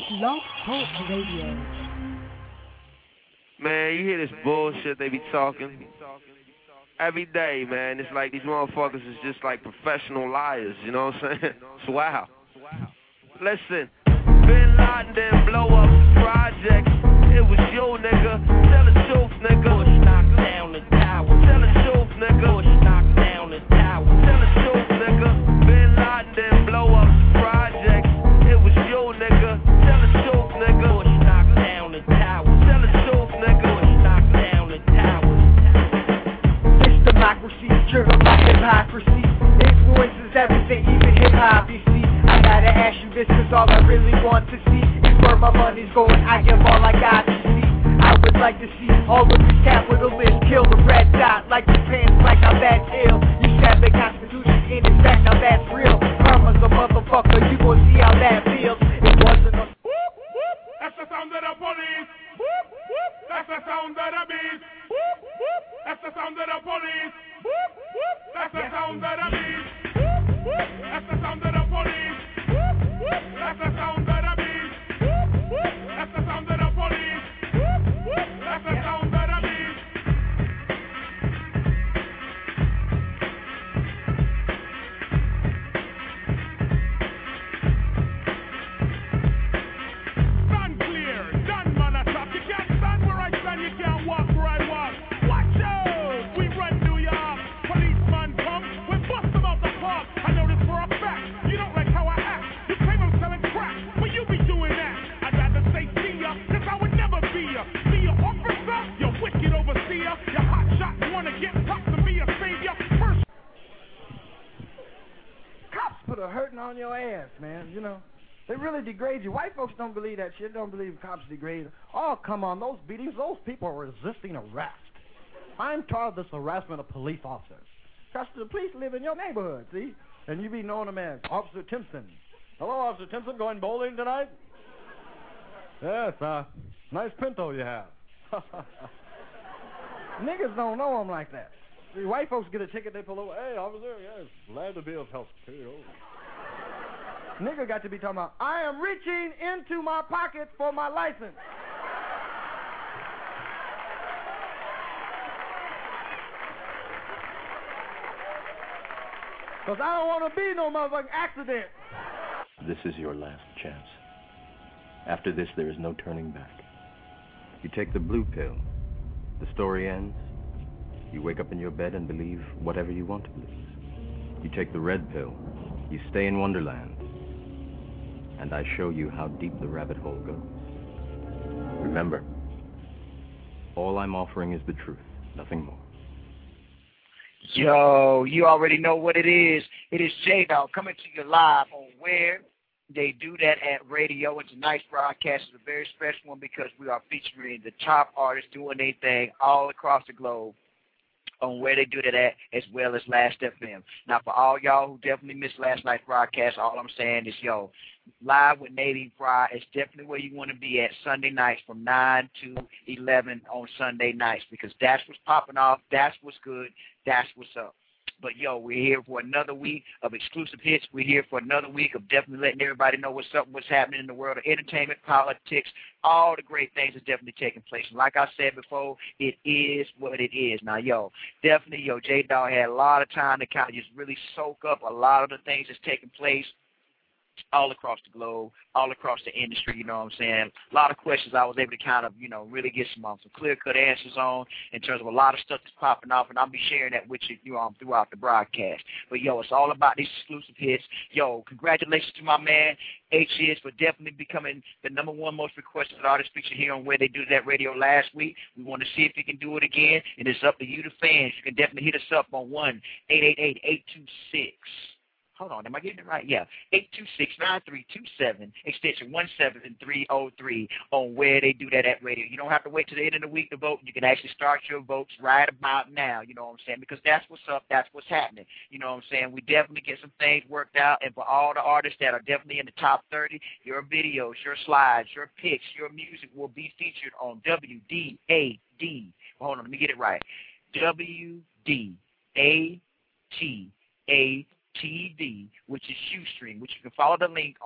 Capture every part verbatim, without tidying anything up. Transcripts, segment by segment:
Blog Talk Radio. Man, you hear this bullshit they be talking every day, man. It's like these motherfuckers is just like professional liars, you know what I'm saying? It's wow. Listen, Bin Laden didn't blow up the project. It was you, nigga. Tell the truth, nigga. Bush knocked down the tower. Tell the truth, nigga. Bush knocked down the tower. Tell the truth, nigga. Bin Laden didn't blow up the project. It was you, nigga. Tell the truth, nigga. Bush knocked down the tower. Tell the truth, nigga. Bush knocked down the tower. It's democracy, driven by hypocrisy. Influences everything, even hip-hop, you see. I gotta ask you this, cause all I really want to see is where my money's going. I give all I got to see. I would like to see all of these capitalists kill the red dot like Japan's like, now that's ill. You said the Constitution in effect, now that's real. Karma's a motherfucker, you gon' see how that feels. It wasn't a whoop, whoop. That's the sound of the police. Whoop, whoop. That's the sound of the beast. Whoop, whoop. That's the sound of the police. Whoop, whoop. That's the sound of the beast. Whoop, whoop. That's the sound of the police. Whoop, whoop. That's the sound of the beast. Whoop, whoop. That's the sound of the police. Whoop, whoop. That's the sound of the beast. Stand clear, stand man a stop. You can't stand where I stand, you can't walk where I walk. Watch out, we run New York. Policeman come, we bust them out the park. I know this for a fact. You don't like how I act. You claim I'm selling crack, but you be doing that. I'd rather say see ya, cause I would never be ya. See ya officer, you wicked overseer. You hot shot wanna get popped to be a savior. First Cops put a hurting on your ass, man, you know. They really degrade you. White folks don't believe that shit, don't believe cops degrade. Oh, come on, those beatings, those people are resisting arrest. I'm tired of this harassment of police officers. Because the police live in your neighborhood, see? And you be knowing them as Officer Timpson. Hello, Officer Timpson, going bowling tonight? Yes, uh, nice Pinto you have. Niggas don't know them like that. See, white folks get a ticket, they pull over. Hey, officer, yes, glad to be of help to you. Nigga got to be talking about, I am reaching into my pocket for my license. Because I don't want to be no motherfucking accident. This is your last chance. After this, there is no turning back. You take the blue pill. The story ends. You wake up in your bed and believe whatever you want to believe. You take the red pill. You stay in Wonderland. And I show you how deep the rabbit hole goes. Remember, all I'm offering is the truth, nothing more. Yo, you already know what it is. It is J-Dog coming to you live on Where They Do That at Radio. And tonight's broadcast is a very special one because we are featuring the top artists doing their thing all across the globe on Where They Do That at, as well as Last F M. Now, for all y'all who definitely missed last night's broadcast, all I'm saying is, yo, Live with Nadine Fry is definitely where you want to be at Sunday nights from nine to eleven on Sunday nights because that's what's popping off, that's what's good, that's what's up. But, yo, we're here for another week of exclusive hits. We're here for another week of definitely letting everybody know what's up, what's happening in the world of entertainment, politics, all the great things are definitely taking place. And like I said before, it is what it is. Now, yo, definitely, yo, J-Dog had a lot of time to kind of just really soak up a lot of the things that's taking place all across the globe, all across the industry, you know what I'm saying? A lot of questions I was able to kind of, you know, really get some, um, some clear-cut answers on in terms of a lot of stuff that's popping off, and I'll be sharing that with you, you know, throughout the broadcast. But, yo, it's all about these exclusive hits. Yo, congratulations to my man, H is, for definitely becoming the number one most requested artist featured here on Where They Do That Radio last week. We want to see if he can do it again, and it's up to you, the fans. You can definitely hit us up on one eight eight eight, eight two six. Hold on, am I getting it right? Yeah, eight two six, nine three two seven, extension one seven three oh three on Where They Do That at Radio. You don't have to wait till the end of the week to vote. You can actually start your votes right about now, you know what I'm saying, because that's what's up, that's what's happening. You know what I'm saying? We definitely get some things worked out, and for all the artists that are definitely in the top thirty, your videos, your slides, your pics, your music will be featured on W D A D. Hold on, let me get it right. W D A T A T V, which is Shoestring, which you can follow the link on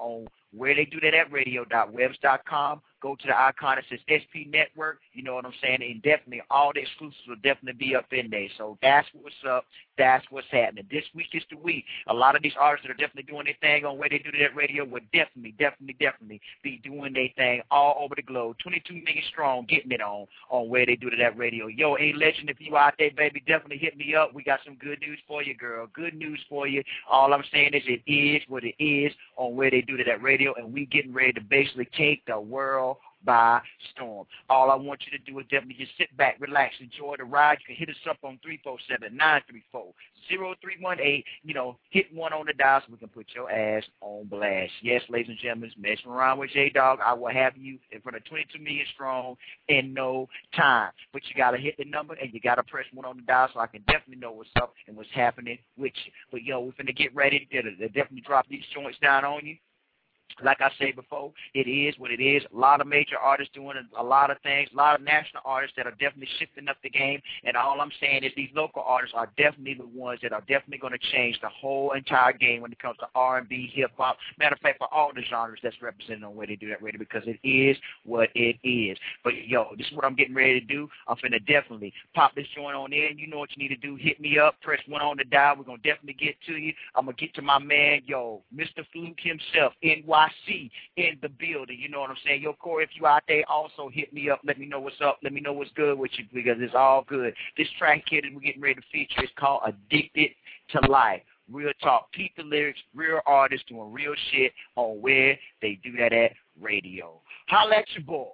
Where They Do That at radio dot webs dot com. Go to the icon that says S P Network. You know what I'm saying? And definitely all the exclusives will definitely be up in there. So that's what's up. That's what's happening. This week is the week. A lot of these artists that are definitely doing their thing on Where They Do That Radio will definitely, definitely, definitely be doing their thing all over the globe. twenty-two million strong, getting it on on Where They Do That Radio. Yo, A Legend, if you out there, baby, definitely hit me up. We got some good news for you, girl. Good news for you. All I'm saying is it is what it is on Where They Do That Radio, and we getting ready to basically take the world by storm. All I want you to do is definitely just sit back, relax, enjoy the ride. You can hit us up on three four seven, nine three four, zero three one eight. You know, hit one on the dial so we can put your ass on blast. Yes, ladies and gentlemen, messing around with J-Dog. I will have you in front of twenty-two million strong in no time. But you got to hit the number and you got to press one on the dial so I can definitely know what's up and what's happening with you. But, yo, we're finna get ready to, to definitely drop these joints down on you. Like I said before, it is what it is. A lot of major artists doing a lot of things, a lot of national artists that are definitely shifting up the game. And all I'm saying is these local artists are definitely the ones that are definitely going to change the whole entire game when it comes to R and B, hip-hop. Matter of fact, for all the genres that's represented on Where They Do That Radio, because it is what it is. But, yo, this is what I'm getting ready to do. I'm finna definitely pop this joint on in. You know what you need to do. Hit me up. Press one on the dial. We're going to definitely get to you. I'm going to get to my man, yo, Mister Fluke himself, N Y C in the building. You know what I'm saying? Yo, Corey, if you out there, also hit me up. Let me know what's up. Let me know what's good with you, because it's all good. This track here that we're getting ready to feature is called Addicted to Life. Real talk. Peep the lyrics. Real artists doing real shit on Where They Do That at Radio. Holla at your boy.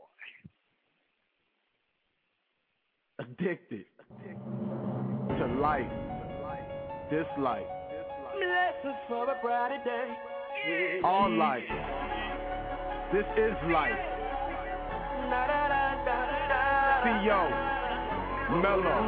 Addicted to life. This life. Bless us for a brighter day. All life. This is life. C O Mellow.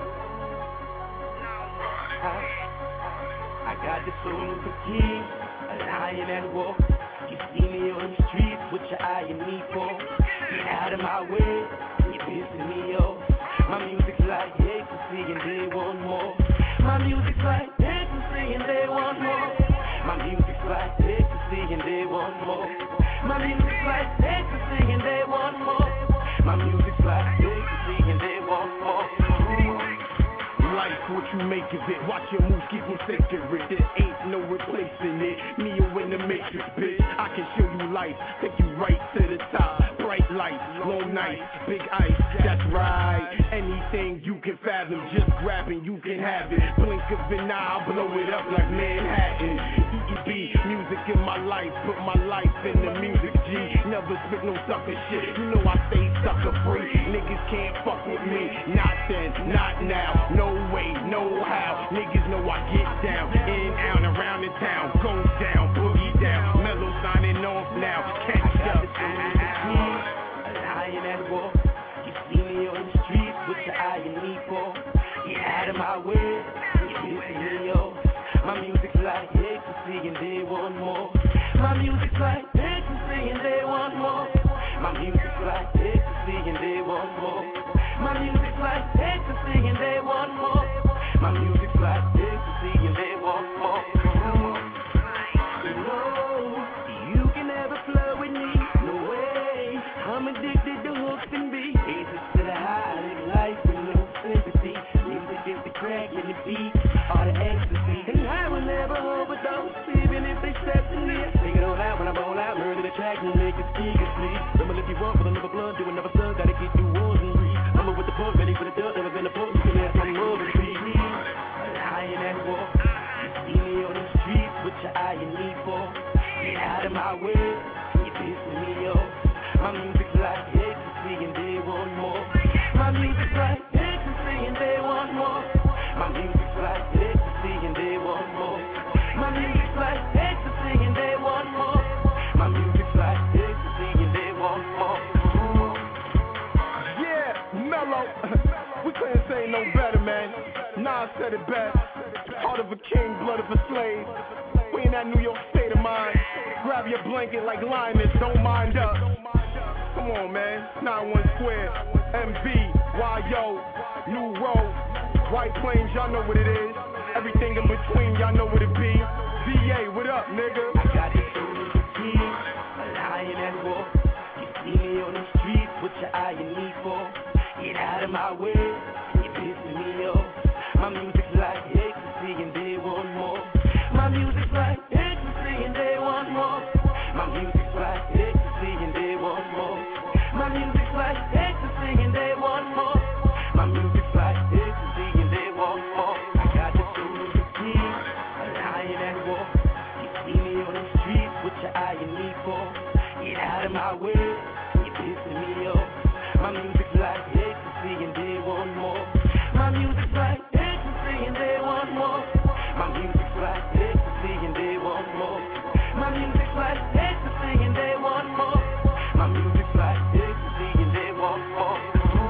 I got the soul of a king, a lion at war. You see me on the streets with your eye and me for. Get out of my way, you pissing me off. My music's like ecstasy and they want more. My music's like ecstasy and they want more. My music's like ecstasy and they want more. My music's like ecstasy and they want more. My music's like ecstasy and they want more. Life, what you make of it. Watch your moves, keep them sacred. There ain't no replacing it. Neo in the matrix, bitch. I can show you life, take you right to the top. Bright lights, long nights, big ice, that's right. Anything you can fathom, just grab it, you can have it. Blink of an eye, I'll blow it up like Manhattan. E E B, music in my life, put my life in the music, G. Never spit no sucker shit, you know I stay sucker free. Niggas can't fuck with me, not then, not now. No way, no how, niggas know I get down. In, out, around the town, go down, boogie down. Mellow signing off now, catch up. A lion at war. You see me on the streets with your eye and me for. Get out of my way, you pissing me off. My music's like ecstasy and they want more. My music's like ecstasy and they want more. My music's like ecstasy and they want more. My music's like ecstasy and they want more. My music's like ecstasy and they want more. No, you can never flow with me. No way. I'm addicted to hooks and beats. Aces to the high, live life with no sympathy. Music is the crack and the beat, all the ecstasy. And I will never overdose, even if they step to me. Take it all out when I roll out, murder the track and make it speak and sleep. Remember if you want for the liver blood, do another slug, gotta keep you wars and read. Remember with the book, ready for the dirt, never been a book, you can have some more and see. A lion at war, you see me on the streets with your eye and me for. Get out of my way, you pissing me off. My music's like ecstasy and they want more. My music's like ecstasy and they want more. My music's like ecstasy and they want more. My music's like ecstasy and they want more. My music's like ecstasy and they want more. Yeah, Mellow. We couldn't say no better, man. Nas said it best. Heart of a king, blood of a slave. We in that New York state of mind. Grab your blanket like Linus, don't mind us. Come on, man. nine one Square, M V, Y O, New Road, White Plains, y'all know what it is. Everything in between, y'all know what it be. V A, what up, nigga? I got the soul of a king, a lying at war. You see me on the streets, what your eye in need for? Get out of my way, you're pissing me off. My music's like ecstasy and they want more. My music's like ecstasy and they want more. My music's like ecstasy and they want more. My music's like ecstasy and they want more. My music's like ecstasy and they want more. I got the soul of the king, a lion at war. You see me on the streets, what your eye in need for? Get out of my way, you're pissing me off. My music's like ecstasy and they want more. My music's like ecstasy and they want more. My music's like ecstasy and they want more. My music's like ecstasy and they want more. My music's like ecstasy and they want more.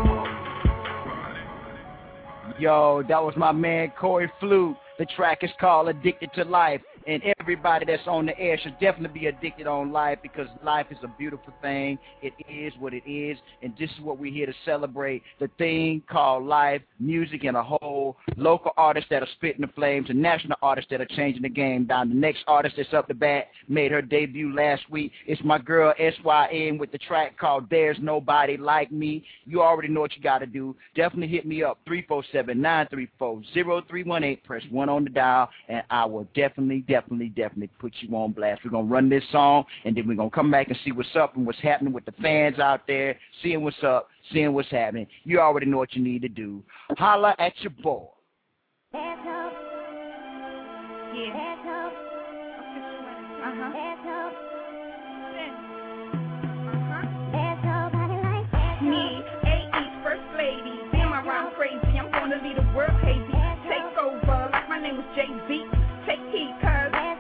Yo, that was my man Corey Flute. The track is called Addicted to Life. And everybody that's on the air should definitely be addicted on life, because life is a beautiful thing. It is what it is, and this is what we're here to celebrate, the thing called life, music in a whole, local artists that are spitting the flames, and national artists that are changing the game down. The next artist that's up the bat made her debut last week. It's my girl S Y N with the track called There's Nobody Like Me. You already know what you got to do. Definitely hit me up, three four seven, nine three four, zero three one eight. Press one on the dial, and I will definitely, definitely Definitely, definitely put you on blast. We're going to run this song, and then we're going to come back and see what's up and what's happening with the fans out there, seeing what's up, seeing what's happening. You already know what you need to do. Holla at your boy. Heads up. Yeah. Heads up. Uh-huh. Heads up. Uh-huh. Heads up, body like me, A E's first lady. Damn, I rhyme crazy. I'm going to lead the world hazy. Take over like my name was Jay-Z. Take heed, cuz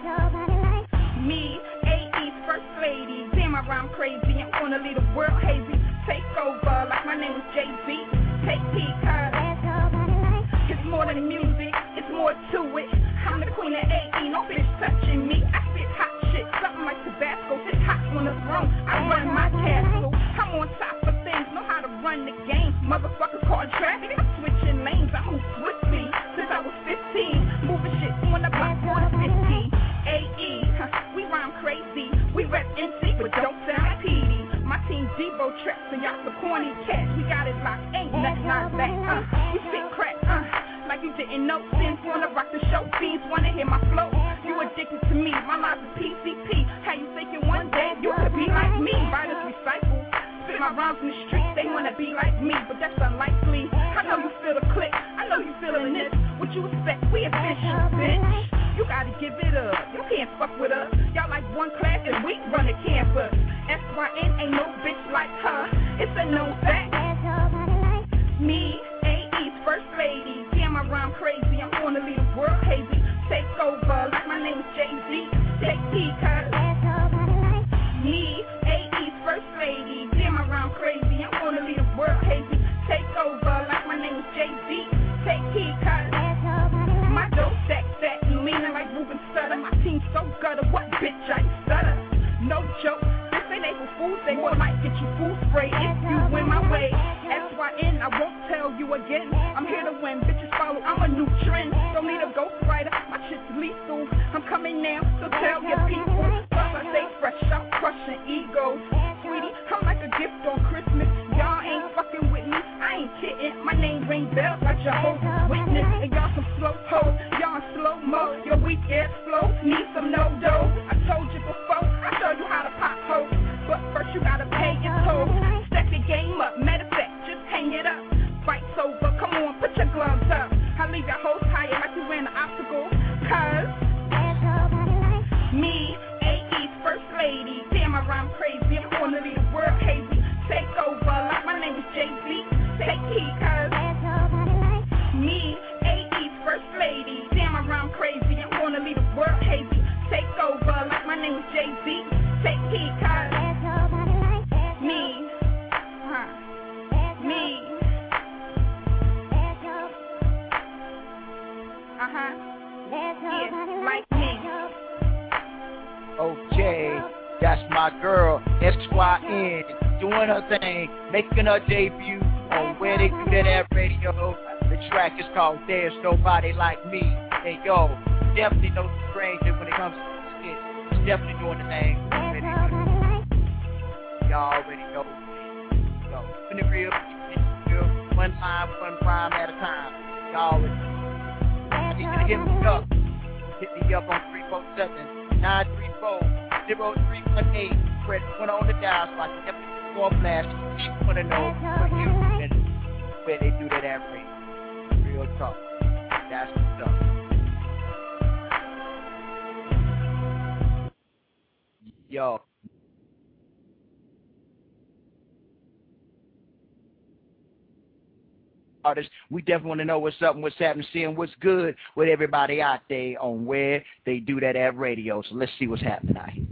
me, A E's first lady. Damn, I rhyme crazy. I'm gonna lead the world hazy. Take over like my name was Jay-Z. Take heed, cuz it's more than music, it's more to it. I'm the queen of A E, no bitch touching me. I spit hot shit, something like Tabasco. Hit hot on the throne, I run my castle. I'm on top of things, know how to run the game. Motherfuckers call traffic, I'm switching lanes. I move swiftly since I was fifteen. Moving shit on the block for the fifty. A E, huh, we rhyme crazy. We rep N C, but don't sound P D. My team Debo trap, so y'all some corny cats. We got it locked, ain't nothing like that. Uh, we spit crack, uh, like you didn't know. Sins wanna rock the show, fiends wanna hear my flow. You addicted to me, my life is P C P. How you thinking one day you could be like me? Writers recycle, spit my rhymes in the streets. They wanna be like me, but that's unlikely. I know you feel the click, I know you feeling this. What you expect? We official, bitch. You gotta give it up, you can't fuck with us. Y'all like one class and we run the campus. S Y N ain't no bitch like her, it's a no fact. Me, A E's first lady. Damn, I rhyme crazy, I'm gonna lead the world hazy. Take over like my name is Jay-Z. Take heed, cuz me, A E's first lady. Damn, I rhyme crazy, I'm gonna lead the world hazy. Take over like my name is Jay-Z. Take heed, cuz my dope stack fat and leaning like Ruben Sutter. My team so gutter, what bitch I stutter. No joke, this ain't April Fool's Day. What might get you fool spray if you win my way. S Y N, I won't tell you again. I'm here to win, bitches follow, I'm a new trend. Don't need a ghostwriter, my shit's lethal. I'm coming now, so tell your people. Plus I stay fresh, I'm crushing egos. Sweetie, I'm like a gift on Christmas. Y'all ain't fucking with me, I ain't kidding. My name ring bells like Jehovah's Witness. And y'all some slow hoes, y'all in slow-mo. Your weak ass flow, need some no-dough. I told you before, I show you how to pop hoes. But first you gotta pay your toll. Step your game up, matter of fact, just hang it up. Fight's over, come on, put your gloves up. I leave your hoes tired like you ran an obstacle. Cause me, A E's first lady. Damn, I rhyme crazy, I'm gonna leave the world hazy. Take over like my name is Jay-Z. Take heed, cuz me, A E's first lady. Damn, I rhyme crazy, I'm gonna leave the world hazy. Take over like my name is Jay-Z. Take heed, cuz me, huh, me, uh-huh, yeah, like me. Okay, that's my girl, S Y N, doing her thing, making her debut on Where They Do That at Radio. The track is called There's Nobody Like Me. Hey, yo, definitely no stranger when it comes to this. She's definitely doing the thing. Y'all already know. So, in the real, real, one time, one prime at a time. Y'all already know. You need to hit me up. Hit me up on three four seven, nine three four, zero three one eight. Press one on the dial so I can get the more flash. You want to know what you and where they do that at rate. Real talk. That's what's up. Yo. Artists, we definitely want to know what's up and what's happening, seeing what's good with everybody out there on where they do that at radio. So let's see what's happening out here.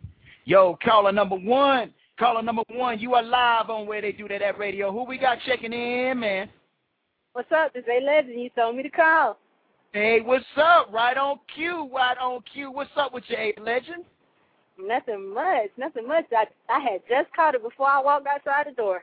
Yo, caller number one. Caller number one, you are live on where they do that at radio. Who we got checking in, man? What's up? This A Legend. You told me to call. Hey, what's up? Right on cue. Right on cue. What's up with you, A Legend? Nothing much. Nothing much. I I had just caught it before I walked outside the door.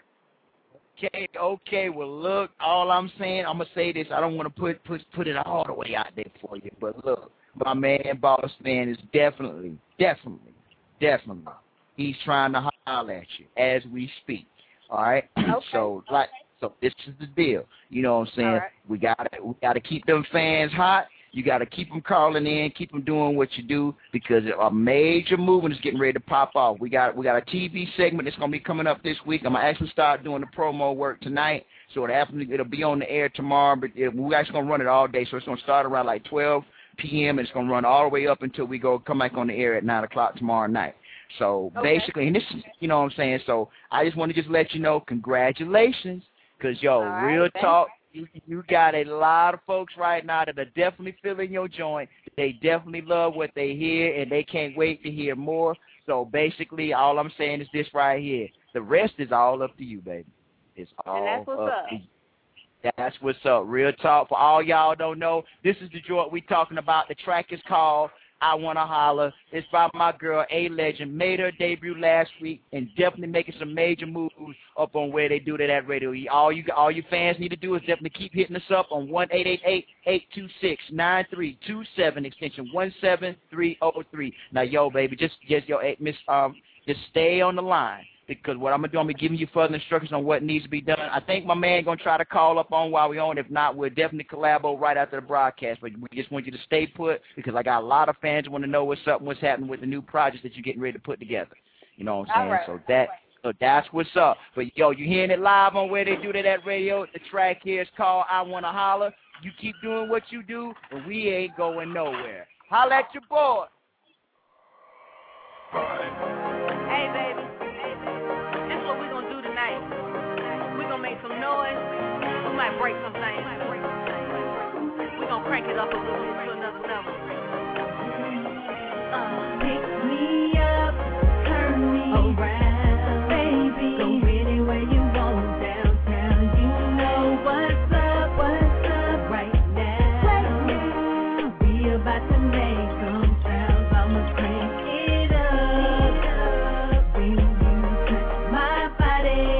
Okay, okay. Well, look, all I'm saying, I'm going to say this. I don't want to put, put put it all the way out there for you. But look, my man, Boss Man, is definitely, definitely, definitely, he's trying to holler at you as we speak. All right? Okay. so, like, so this is the deal. You know what I'm saying? Right. We got we gotta keep them fans hot. You got to keep them calling in, keep them doing what you do, because a major movement is getting ready to pop off. We got we got a T V segment that's going to be coming up this week. I'm going to actually start doing the promo work tonight, so it'll, happen, it'll be on the air tomorrow, but it, we're actually going to run it all day, so it's going to start around like twelve p.m., and it's going to run all the way up until we go come back on the air at nine o'clock tomorrow night. So okay. basically, and this is, you know what I'm saying, so I just want to just let you know, congratulations, because, yo, right, real thanks. talk, You, you got a lot of folks right now that are definitely feeling your joint. They definitely love what they hear, and they can't wait to hear more. So basically, all I'm saying is this right here. The rest is all up to you, baby. It's all and that's what's up, up. to you. That's what's up. Real talk. For all y'all don't know, this is the joint we talking about. The track is called I Wanna Holler. It's by my girl, A Legend. Made her debut last week and definitely making some major moves up on where they do that at radio. All you all you fans need to do is definitely keep hitting us up on one eight eight eight, eight two six, nine three two seven, extension one seven three oh three. Now, yo, baby, just, just yo, hey, miss, um, just stay on the line. Because what I'm going to do, I'm going to give you further instructions on what needs to be done. I think my man going to try to call up on while we're on. If not, we'll definitely collabo right after the broadcast. But we just want you to stay put, because I got a lot of fans who want to know what's up and what's happening with the new projects that you're getting ready to put together. You know what I'm saying? Right. So that so that's what's up. But, yo, you hearing it live on where they do that at radio. The track here is called I Wanna Holler. You keep doing what you do, but we ain't going nowhere. Holla at your boy. Hey, baby. This is what we gonna do tonight. We gonna make some noise. We might break some things. We gonna crank it up a little bit to another level. Uh, pick me up, turn me around, baby. Go anywhere you want downtown. You know what's up, what's up right now. We about to make some sounds. I'ma crank it up. When you touch my body.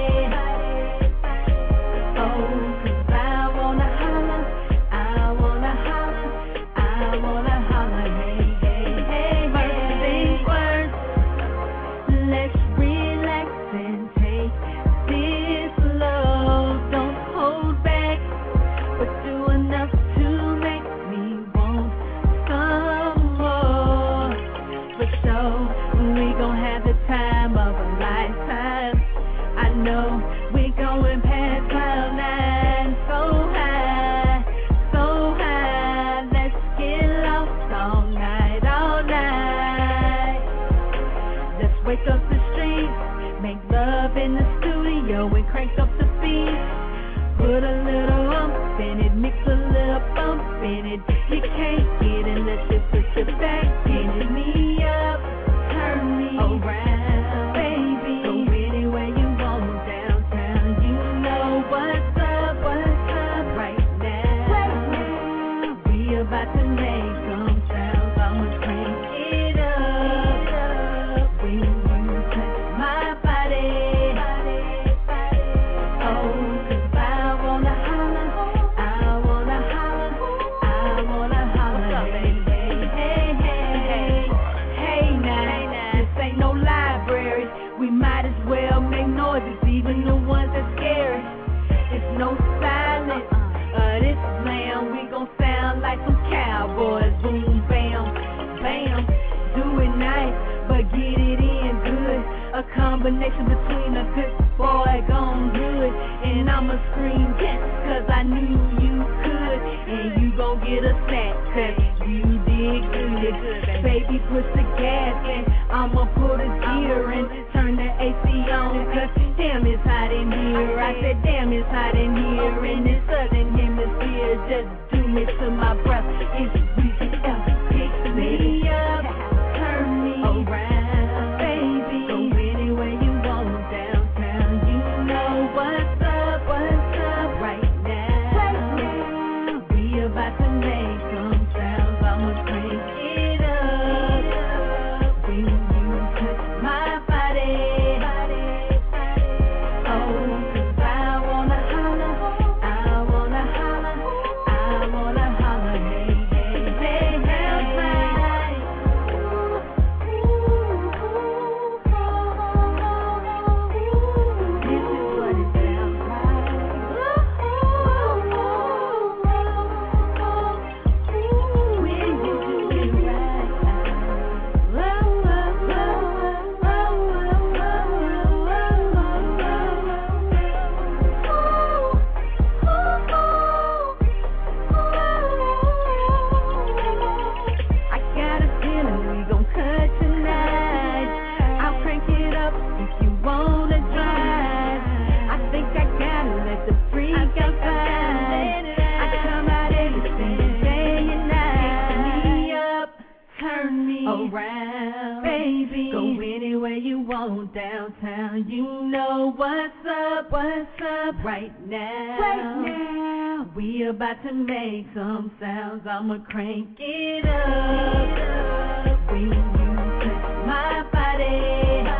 We might as well make noises, even the ones that scare. It's no silence. Uh, this slam, we gon' sound like some cowboys. Boom, bam, bam. Do it nice, but get it in good. A combination between a good boy gone good. And I'ma scream yes, cause I knew you could. And you gon' get a snack, cause you did good. Baby, push the gas and I'ma pull the gear and turn the A C on. Cause damn, it's hot in here. I said damn, it's hot in here. In this southern hemisphere, just do me to my breath. It's B G F, pick me up, turn me around, baby. Go anywhere you want downtown. You know what's up, what's up right now. Right now, we about to make some sounds. I'ma crank it up when you touch my body. Oh, 'cause I wanna holler, I wanna holler, I wanna holler, hey, hey, hey, hey, hey. This is what it sounds like. When you do it right. I got a feeling we gon' cut tonight. I'll crank it up if you wanna drive. I think I gotta let the freak outside. I come out every single day and night. Pick me up, turn me around, baby. Go anywhere you want downtown. You know what's up, what's up right now. Right now, we about to make some sounds. I'ma crank it up when you touch my body.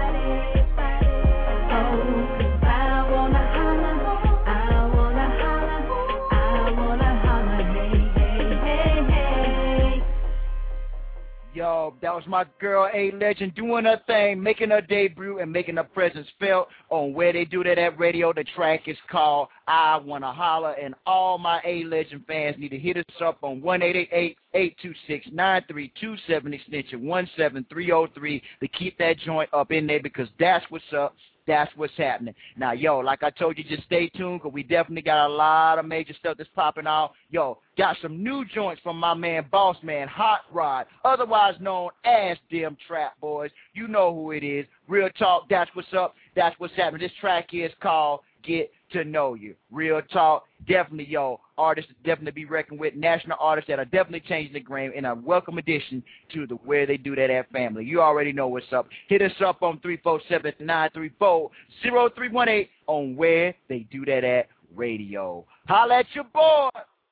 Oh, 'cause I wanna holler, I wanna holler, I wanna holler, hey, hey, hey, hey. Yo, that was my girl A Legend doing her thing, making her debut and making her presence felt on Where They Do That at Radio. The track is called I Wanna Holler, and all my A Legend fans need to hit us up on one eight eight eight, eight two six, nine three two seven, extension one seven three oh three to keep that joint up in there, because that's what's up. That's what's happening. Now, yo, like I told you, just stay tuned, because we definitely got a lot of major stuff that's popping out. Yo, got some new joints from my man, Boss Man, Hot Rod, otherwise known as Them Trap Boys. You know who it is. Real talk, that's what's up. That's what's happening. This track is called Get to Know You. Real talk, definitely, yo, artists definitely be reckoned with, national artists that are definitely changing the game, and a welcome addition to the Where They Do That at family. You already know what's up. Hit us up on three four seven, nine three four, zero three one eight on Where They Do That at Radio. Holla at your boy.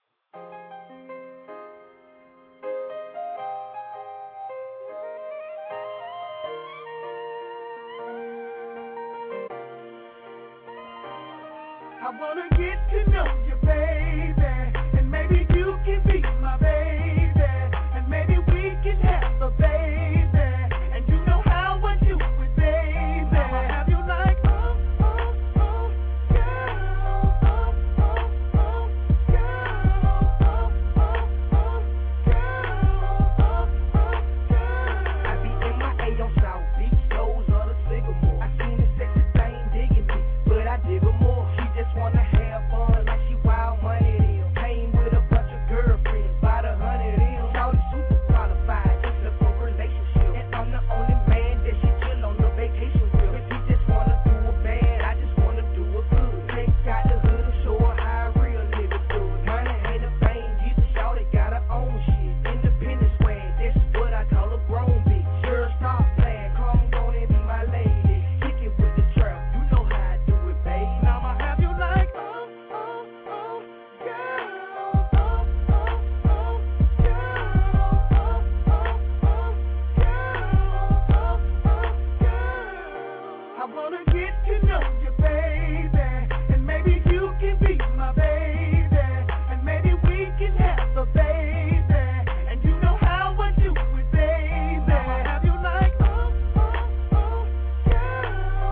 I wanna get to know you, baby, and maybe you can be my baby, and maybe we can have a baby, and you know how I do it, baby. I'ma have you like, oh, oh, oh, girl, oh, oh, oh, girl, oh, oh, oh, girl, oh, oh, girl. I be in my A on South Beach, those are the Sycamore. I seen this sexy thing digging me, but I dig her more. She just wanna have fun like she wild money deal. Came with a bunch of girlfriends, about a hundred deals. Shawty super qualified, just look for relationship. And I'm the only man that she chill on the vacation with. If she just wanna do it bad, I just wanna do it good. Take out the hood and show her how a real nigga do it. Money ain't a thing, Jesus, shawty got her own shit. Independent swag, that's what I call a grown bitch. Girl, stop playing, come on and be my lady. Kick it with the trap, you know how I do it, babe. I'ma have you like, oh, oh, oh, girl, oh, oh, oh, girl, oh, oh, oh, girl, oh, oh, girl. I wanna get to know you, baby, and maybe you can be my baby, and maybe we can have a baby, and you know how I do it, baby. I'ma have you like, oh, oh, oh, girl,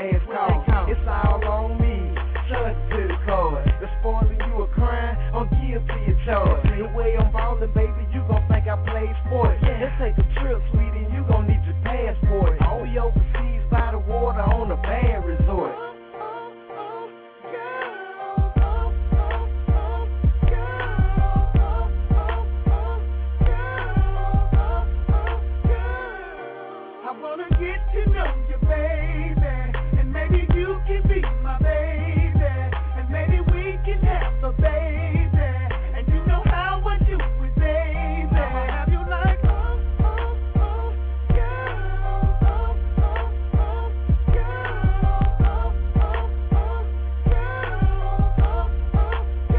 last call. It's all on me. Charge it to the card. The spoiling you a crime, I'm guilty of charge. The way I'm ballin', baby, you gon' think I play sports. Let's take a trip, sweetie, you gon' need your passport. We overseas by the water on a bad resort. I wanna get to know you, baby, and maybe you can be my baby, and maybe we can have a baby, and you know how I do it, baby. I'ma have you like, oh, oh, oh, girl, oh, oh, oh, girl, oh, oh, oh, girl, oh, oh,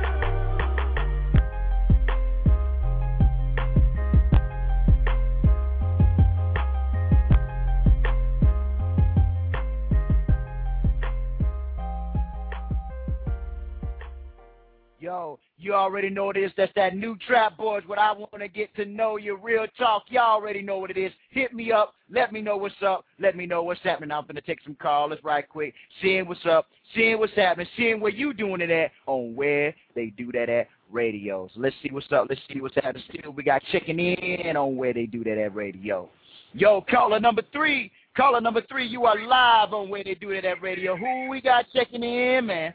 Yo, you already know what it is. That's that new Trap Boys. What I want to get to know you, real talk. Y'all already know what it is. Hit me up. Let me know what's up. Let me know what's happening. I'm going to take some calls right quick. Seeing what's up. Seeing what's happening. Seeing where you doing it at on Where They Do That At Radio. So let's see what's up. Let's see what's happening. Still, we got checking in on Where They Do That At Radio. Yo, caller number three. Caller number three, you are live on Where They Do That At Radio. Who we got checking in, man?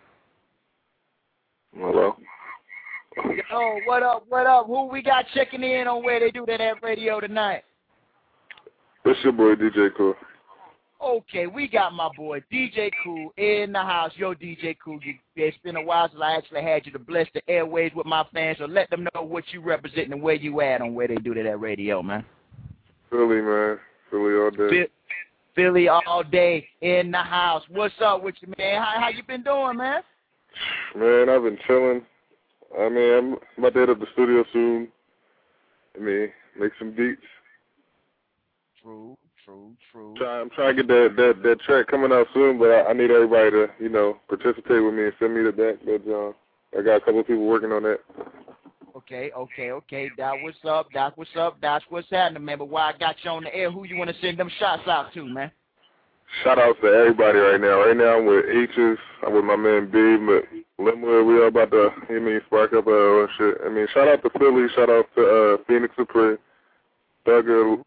Hello. Yo, what up, what up? Who we got checking in on Where They Do That At Radio tonight? It's your boy, D J Cool. Okay, we got my boy, D J Cool, in the house. Yo, D J Cool, you, it's been a while since I actually had you to bless the airways with my fans, so let them know what you represent and where you at on Where They Do That At Radio, man. Philly, man. Philly all day. Philly all day, in the house. What's up with you, man? How, how you been doing, man? Man, I've been chilling. I mean, I'm about to head up the studio soon. I mean, make some beats. True, true, true. Try, I'm trying to get that, that, that track coming out soon, but I, I need everybody to, you know, participate with me and send me the back. But uh, I got a couple of people working on that. Okay, okay, okay. That what's up. That's what's up. That's what's happening, man. But while I got you on the air, who you want to send them shots out to, man? Shout out to everybody right now. Right now I'm with H's. I'm with my man B, but Linwood, we all about to, you mean, spark up uh, and shit. I mean, shout out to Philly. Shout out to uh, Phoenix Supreme. Thugger.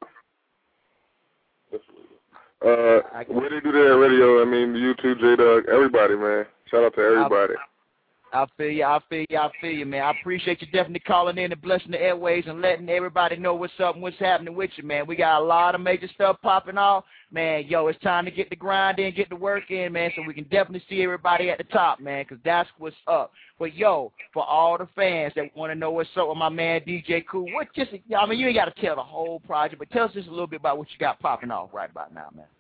Uh, Where They Do That Radio, I mean, YouTube, J-Dog, everybody, man. Shout out to everybody. I feel you, I feel you, I feel you, man. I appreciate you definitely calling in and blessing the airways and letting everybody know what's up and what's happening with you, man. We got a lot of major stuff popping off. Man, yo, it's time to get the grind in, get the work in, man, so we can definitely see everybody at the top, man, because that's what's up. But, yo, for all the fans that want to know what's up with my man D J Cool, what just, I mean, you ain't got to tell the whole project, but tell us just a little bit about what you got popping off right about now, man.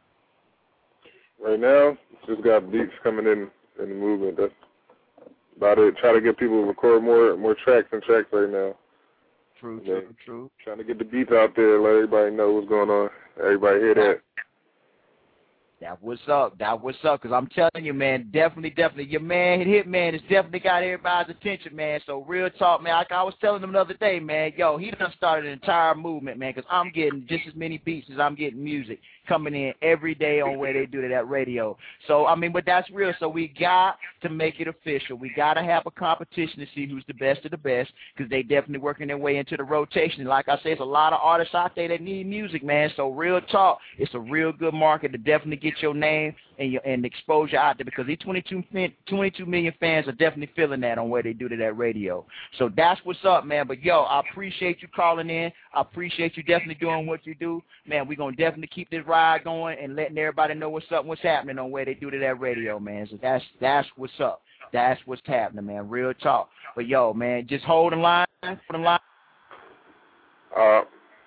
Right now, just got beats coming in in the movement. That's about it. Try to get people to record more more tracks and tracks right now. True, yeah. true, true. Trying to get the beats out there, let everybody know what's going on. Everybody hear that. That what's up. That what's up. Because I'm telling you, man, definitely, definitely, your man, Hitman, has definitely got everybody's attention, man. So real talk, man. Like I was telling them the other day, man, yo, he done started an entire movement, man, because I'm getting just as many beats as I'm getting music coming in every day on Where They Do That at Radio. So, I mean, but that's real. So we got to make it official. We got to have a competition to see who's the best of the best, because they definitely working their way into the rotation. And like I said, there's a lot of artists out there that need music, man. So real talk, it's a real good market to definitely get your name and your and exposure out there, because these twenty-two, twenty-two million fans are definitely feeling that on Where They Do That at Radio. So that's what's up, man. But, yo, I appreciate you calling in. I appreciate you definitely doing what you do. Man, we're going to definitely keep this ride going and letting everybody know what's up and what's happening on Where They Do That at Radio, man. So that's that's what's up. That's what's happening, man. Real talk. But, yo, man, just hold the line. Hold the line. Uh,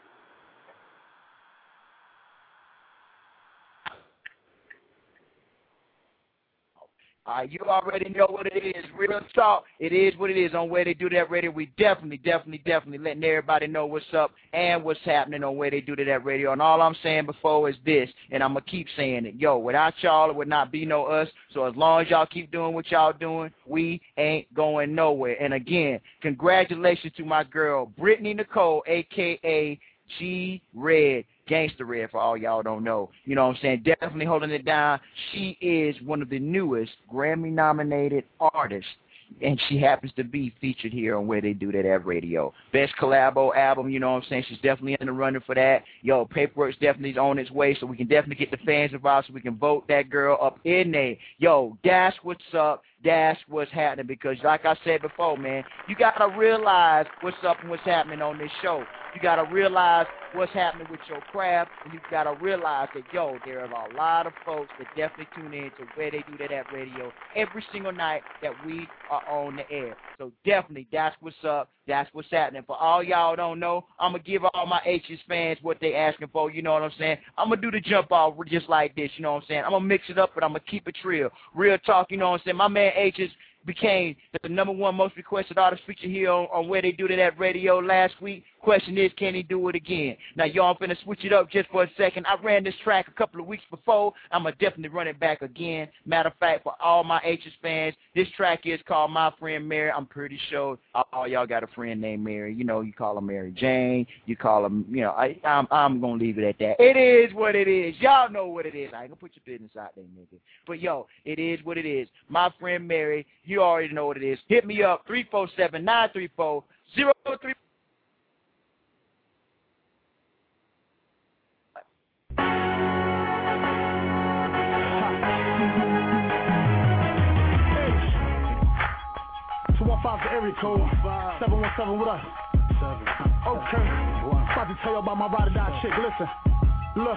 Uh, you already know what it is. Real talk. It is what it is on Where They Do That Radio. We definitely, definitely, definitely letting everybody know what's up and what's happening on Where They Do That Radio. And all I'm saying before is this, and I'm going to keep saying it. Yo, without y'all, it would not be no us. So as long as y'all keep doing what y'all doing, we ain't going nowhere. And again, congratulations to my girl, Brittany Nicole, a k a. G Red. Gangsta Red, for all y'all don't know. You know what I'm saying? Definitely holding it down. She is one of the newest Grammy-nominated artists, and she happens to be featured here on Where They Do That at Radio. Best collabo album, you know what I'm saying? She's definitely in the running for that. Yo, Paperwork's definitely on its way, so we can definitely get the fans involved so we can vote that girl up in there. Yo, that's what's up. That's what's happening, because like I said before, man, you got to realize what's up and what's happening on this show. You got to realize what's happening with your craft, and you got to realize that, yo, there are a lot of folks that definitely tune in to Where They Do That at Radio every single night that we are on the air. So definitely, that's what's up. That's what's happening. For all y'all don't know, I'm going to give all my H's fans what they asking for, you know what I'm saying? I'm going to do the jump off just like this, you know what I'm saying? I'm going to mix it up, but I'm going to keep it real. Real talk, you know what I'm saying? My man H's became the number one most requested artist featured here on, on Where They Do That at Radio last week. Question is, can he do it again? Now, y'all, I'm finna switch it up just for a second. I ran this track a couple of weeks before. I'm going to definitely run it back again. Matter of fact, for all my H's fans, this track is called My Friend Mary. I'm pretty sure all y'all got a friend named Mary. You know, you call her Mary Jane. You call her, you know, I, I'm, I'm going to leave it at that. It is what it is. Y'all know what it is. I ain't going to put your business out there, nigga. But, yo, it is what it is. My Friend Mary, you already know what it is. Hit me up, three four seven, nine three four, zero three. two one five the area code, seven one seven with us. Okay, about to tell you about my ride or die chick. Listen, look,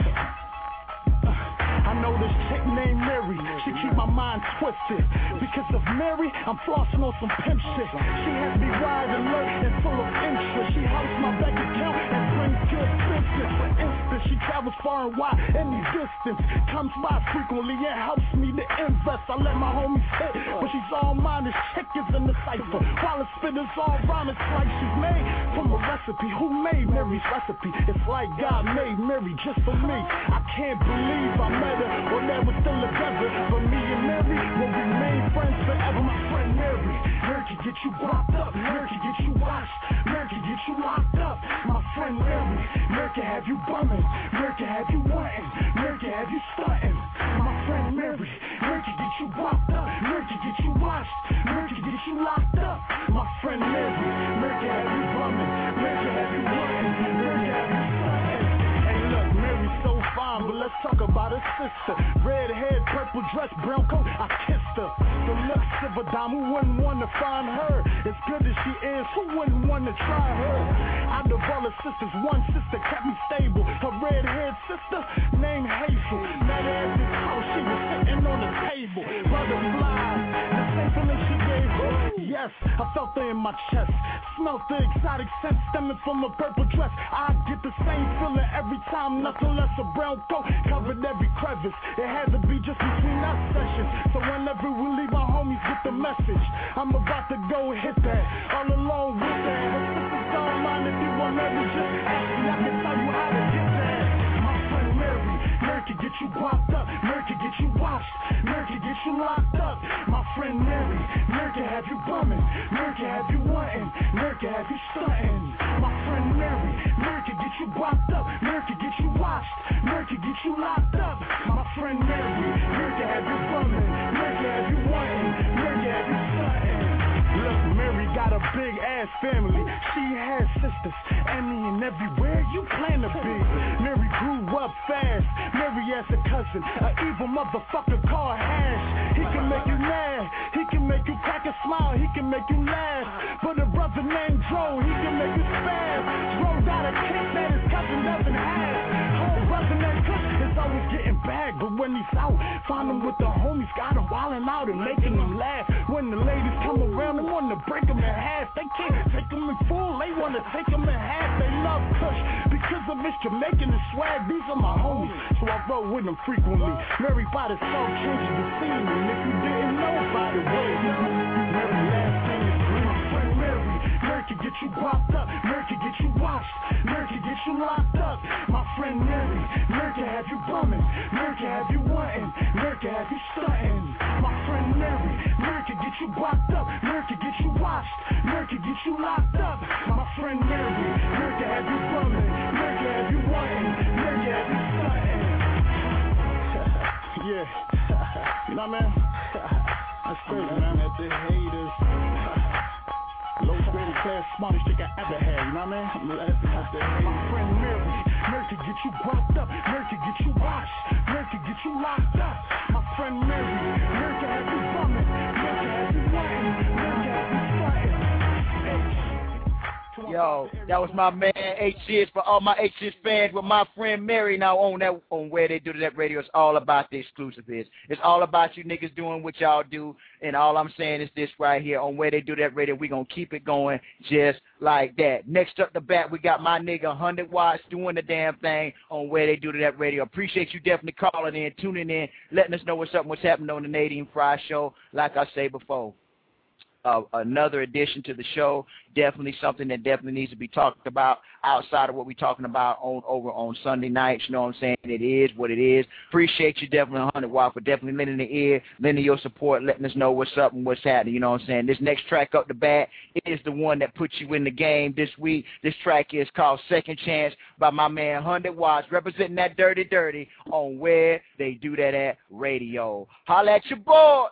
I know this chick named Mary. She keep my mind twisted. Because of Mary, I'm flossing on some pimp shit. She has me wide alert and full of interest. She helps my bank account and brings good business. For instance, she travels far and wide, any distance. Comes by frequently and helps me to invest. I let my homies hit, but she's all mine. This chick is in the cipher. While the spitter's all rhyme, it's like she's made from a recipe. Who made Mary's recipe? It's like God made Mary just for me. I can't believe I met her when they were still together. But me and Mary will remain friends forever. My friend Mary, Mary can get you blocked up, Mary can get you washed, Mary can get you locked up. My friend Mary, Mary can have you bumming, Mary can have you wanting, Mary can have you stunting. My friend Mary, Mary can get you blocked up, Mary can get you washed, Mary can get you locked up. My friend Mary, Mary can have you bumming, Mary can have you wanting, Mary can have you stunting. Hey look, Mary's so fine, but let's talk about her sister. Red hair, purple dress, brown coat, I kissed her. The looks of a dime, who wouldn't want to find her? As good as she is, who wouldn't want to try her? Out of all her sisters, one sister kept me stable. Her red-haired sister, named Hazel. Met her at this house, she was sitting on the table. Butterflies, the same feeling she gave her. Yes, I felt her in my chest. Smelled the exotic scent stemming from her purple dress. I get the same feeling every time, nothing less a brown coat covered every crevice. It had to be just between us sessions. So whenever we leave my homies with the message, I'm about to go hit that. All alone with that. Her sister's don't mind if you want Mary, just ask me, I can tell you how to get that. My friend Mary, Mary can get you blocked up, Mary can get you washed, Mary can get you locked up. My friend Mary, Mary can have you bumming, Mary can have you wanting, Mary can have you stunting. My friend Mary, Mary can get you blocked up, Mary can get you washed, Mary can get you locked up. My friend Mary, Mary can have you bumming, Mary can have you wanting, Mary can have you stunting. Look, Mary got a big ass family. She has sisters, any and everywhere you plan to be. Mary grew up fast. Mary as a cousin, an evil motherfucker called Hash. He can make you mad, he can make you crack a smile, he can make you laugh. But a brother named Joe, he can make you spaz. Joe got a kick that his cousin doesn't have. Whole brother named Kush is always getting bagged, but when he's out, find him with the homies, got him wildin' out and making them laugh. When the ladies come around, they want to break him in half. They can't take him in full, they want to take him in half. They love Kush because of his Jamaican and swag. These are my homies, so I roll with them frequently. Mary by the song changes the scene, and if you didn't know, by the way, Mary last name is Green. My friend Mary, Mary can get you blocked up, Mary can get you washed, Mary can get you locked up. My friend Mary, Mary can have you bumming, Mary can have you wanting, Mary can have you stunting. My friend Mary, Mary can get you blocked up, Mary can get you washed, Mary can get you locked up. My friend Mary, Mary can have you bumming, Mary can have you wanting, Mary Yeah. You know what I mean? That's crazy, man. At the haters. Low rated class, smartest chick I ever had. You know what I mean? I'm laughing at the haters. My friend Mary. Mary could get you brought up. Mary could get you washed. Mary could get you locked up. My friend Mary. Mary could have you bumming. Mary could have you writing. Mary could have you fighting. Yo, that was my man H S for all my H S fans with my friend Mary. Now on that on Where They Do That Radio, it's all about the exclusive is. It's all about you niggas doing what y'all do, and all I'm saying is this right here on Where They Do That Radio. We gonna keep it going just like that. Next up the bat, we got my nigga one hundred watts doing the damn thing on Where They Do That Radio. Appreciate you definitely calling in, tuning in, letting us know what's up, what's happening on the Nadine Fry Show. Like I say before. Uh, another addition to the show, definitely something that definitely needs to be talked about outside of what we're talking about on over on Sunday nights. You know what I'm saying? It is what it is. Appreciate you definitely one hundred watt for definitely lending the ear, lending your support, letting us know what's up and what's happening. You know what I'm saying? This next track up the bat is the one that puts you in the game this week. This track is called Second Chance by my man one hundred watts, representing that dirty dirty on Where They Do That at Radio. Holla at your boy.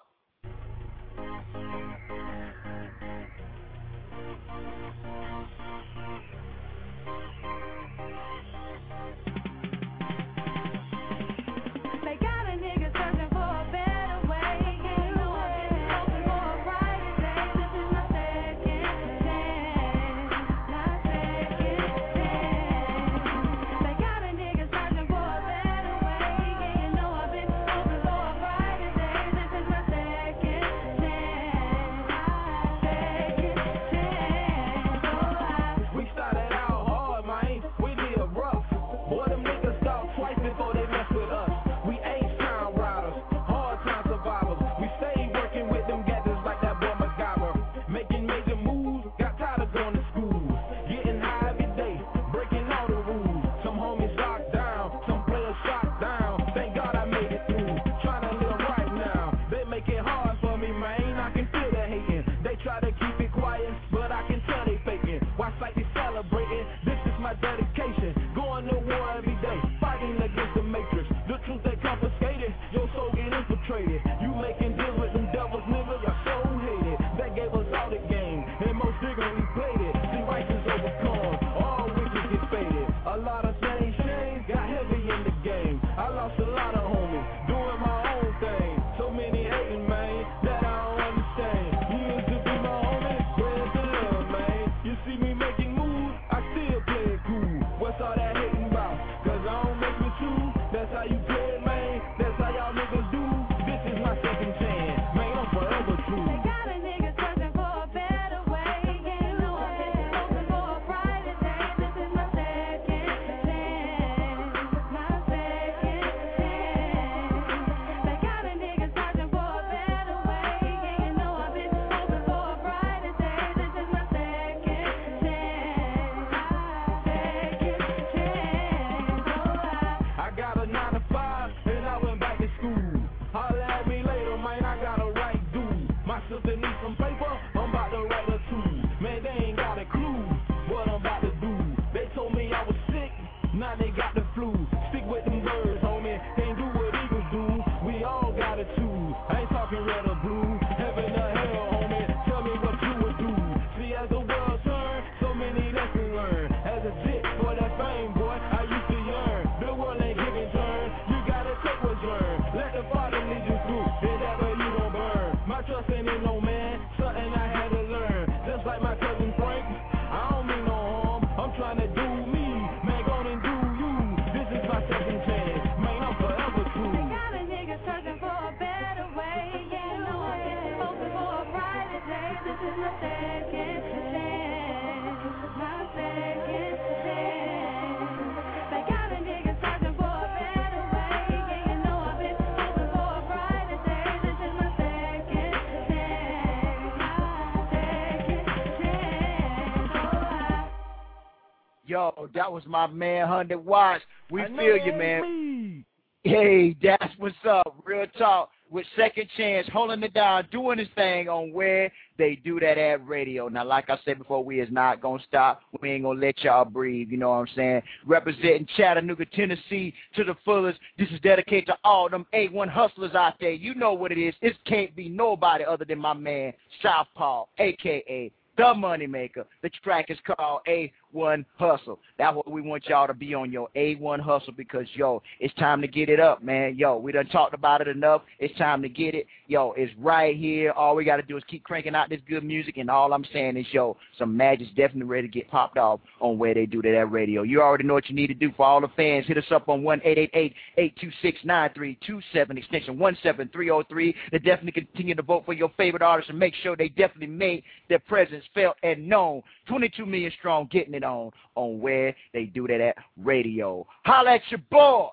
Yo, that was my man, one hundred watts. We I feel you, man. Me. Hey, that's what's up. Real talk. with Second Chance, holding it down, doing his thing on Where They Do That at Radio. Now, like I said before, we is not going to stop. We ain't going to let y'all breathe, you know what I'm saying? Representing Chattanooga, Tennessee to the fullest. This is dedicated to all them A one hustlers out there. You know what it is. It can't be nobody other than my man, Southpaw, a k a the Moneymaker. The track is called A one Hustle. That's what we want y'all to be on, your A one Hustle, because, yo, it's time to get it up, man. Yo, we done talked about it enough. It's time to get it. Yo, it's right here. All we got to do is keep cranking out this good music, and all I'm saying is, yo, some magic's definitely ready to get popped off on Where They Do That at Radio. You already know what you need to do. For all the fans, hit us up on one eight eight eight, eight two six, nine three two seven, extension one seven three oh three. They definitely continue to vote for your favorite artists and make sure they definitely made their presence felt and known. twenty-two million strong, getting it on on Where They Do That at Radio. Holla at your boy.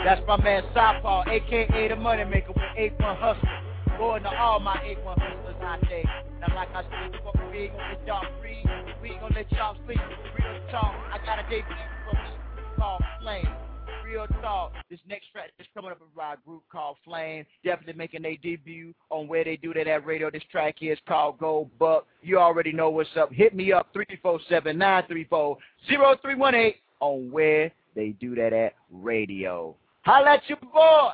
That's my man Southpaw, a k a the Moneymaker with eight one Hustle. Going to all my eight one hustlers out there. Now, like I said, we ain't gonna let y'all free. We ain't gonna let y'all sleep. Real talk. I got a debut from me called Flame. Real talk. This next track is coming up with our group called Flame. Definitely making their debut on Where They Do That at Radio. This track here is called Gold Buck. You already know what's up. Hit me up three four seven, nine three four, zero three one eight on Where They Do That at Radio. Holla at your boy.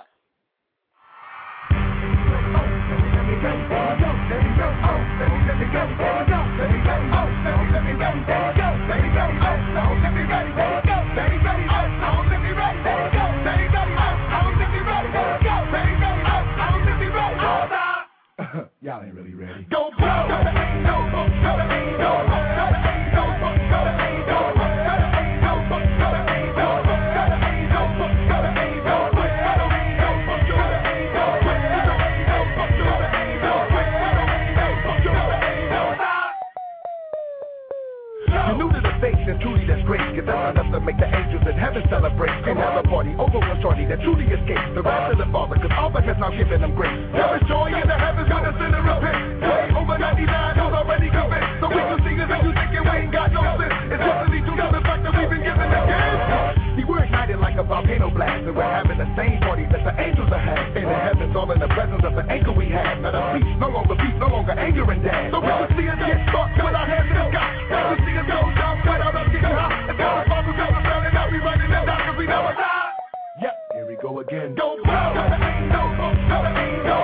Y'all ain't really ready. Go, go, go, go, and truly that's great, cause that's enough to make the angels in heaven celebrate. And have a party over one shorty that truly escapes the wrath of the Father, cause all that has now given them grace. There is joy in the heavens when a sinner repents. Way over ninety-nine who's already convinced. So we can see us and you thinking we ain't got no sense. It's just to lead to the fact that we've been given a gift. See, we're ignited like a volcano blast, and we're having the same party that the angels are having. In the heavens, all in the presence of the anchor we have. Not a peace, no longer peace, no longer anger and dance. So we can see us get stuck with our hands in the sky. We can see us go down without us getting hot. And tell us all who's ever found it out, we running and down cause we never die. Yep, here we go again. Go, go, go, go, go, go, go, go,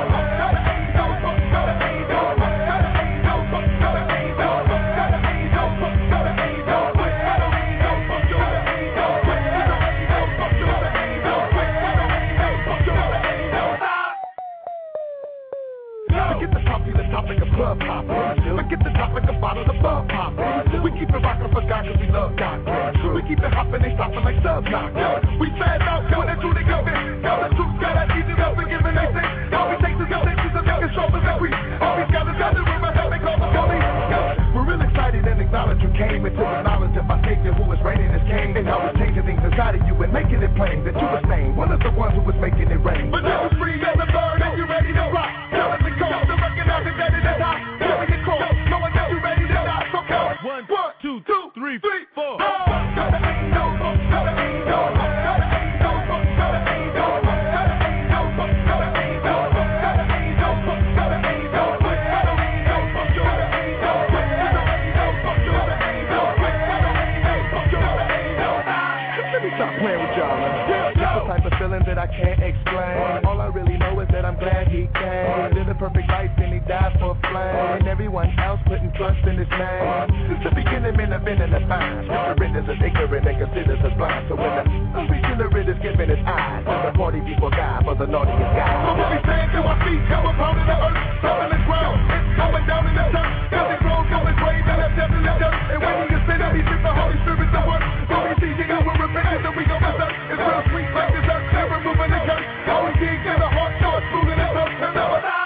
topic of club hopping. Forget the topic of bottles of bug popping. We keep it rockin' for God cause we love God. We keep it hopping, they stopping like sub knock. We fed out when they truly convinced. Tell the truth, God, I need it up and giving they things. All we take is your pictures of making shoulders and we. All we got is out the room and have they call the police. We're real excited and acknowledge you came into the knowledge of our Savior who is reigning as King. And how he's changing things inside of you and making it plain that you was named one of the ones who was making it rain. But now it's free as a bird and you ready to rock. Tell us the call to recognize it that it is hot. Tell me your call, knowing that you ready to die. So count one, one, two, two, three, three, four. Stop playing with y'all, man. It's the type of feeling that I can't explain. All I really know is that I'm glad he came. Live a perfect life and he died for flame. And everyone else putting trust in his name. Since the beginning, men have been in the fine. Surrenders is ignorant and considers us blind. So when the unregenerate is given his eyes, for the party people die, for the naughtiest guy. So when we stand to our feet, come upon the earth, stomping the ground. It's going down in the dirt. Cause it grows on the grave and left death in the dirt. And when he ascended, he took the Holy Spirit to work. So we see you know we're repentance and we go berserk. It's real sweet like dessert, never moving the curse. All we dig in the heart, so it's moving the earth and never die.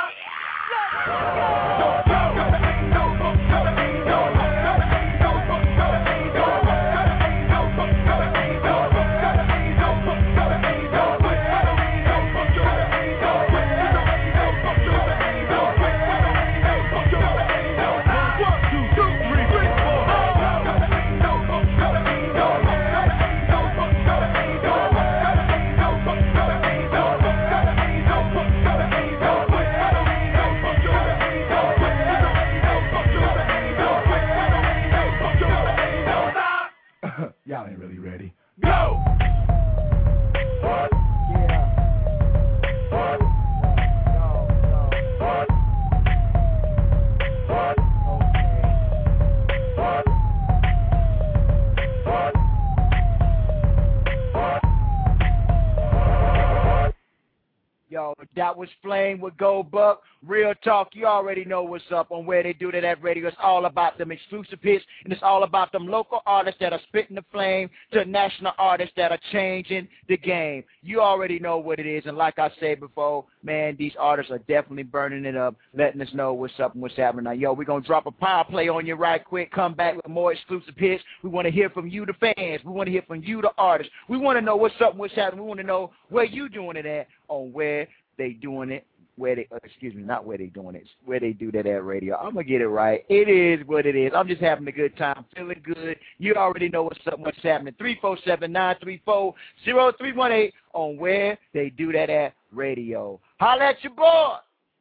was Flame with Gold Buck. Real talk, you already know what's up on Where They Do That at Radio. It's all about them exclusive hits, and it's all about them local artists that are spitting the flame to national artists that are changing the game. You already know what it is, and like I said before, man, these artists are definitely burning it up, letting us know what's up and what's happening. Now, yo, we're going to drop a power play on you right quick, come back with more exclusive hits. We want to hear from you, the fans. We want to hear from you, the artists. We want to know what's up and what's happening. We want to know where you doing it at on Where They Doing It. Where they, uh, excuse me, not where they doing it, Where They Do That at Radio. I'm going to get it right. It is what it is. I'm just having a good time, feeling good. You already know what's up, what's happening. three four seven, nine three four, zero three one eight on Where They Do That at Radio. Holla at your boy.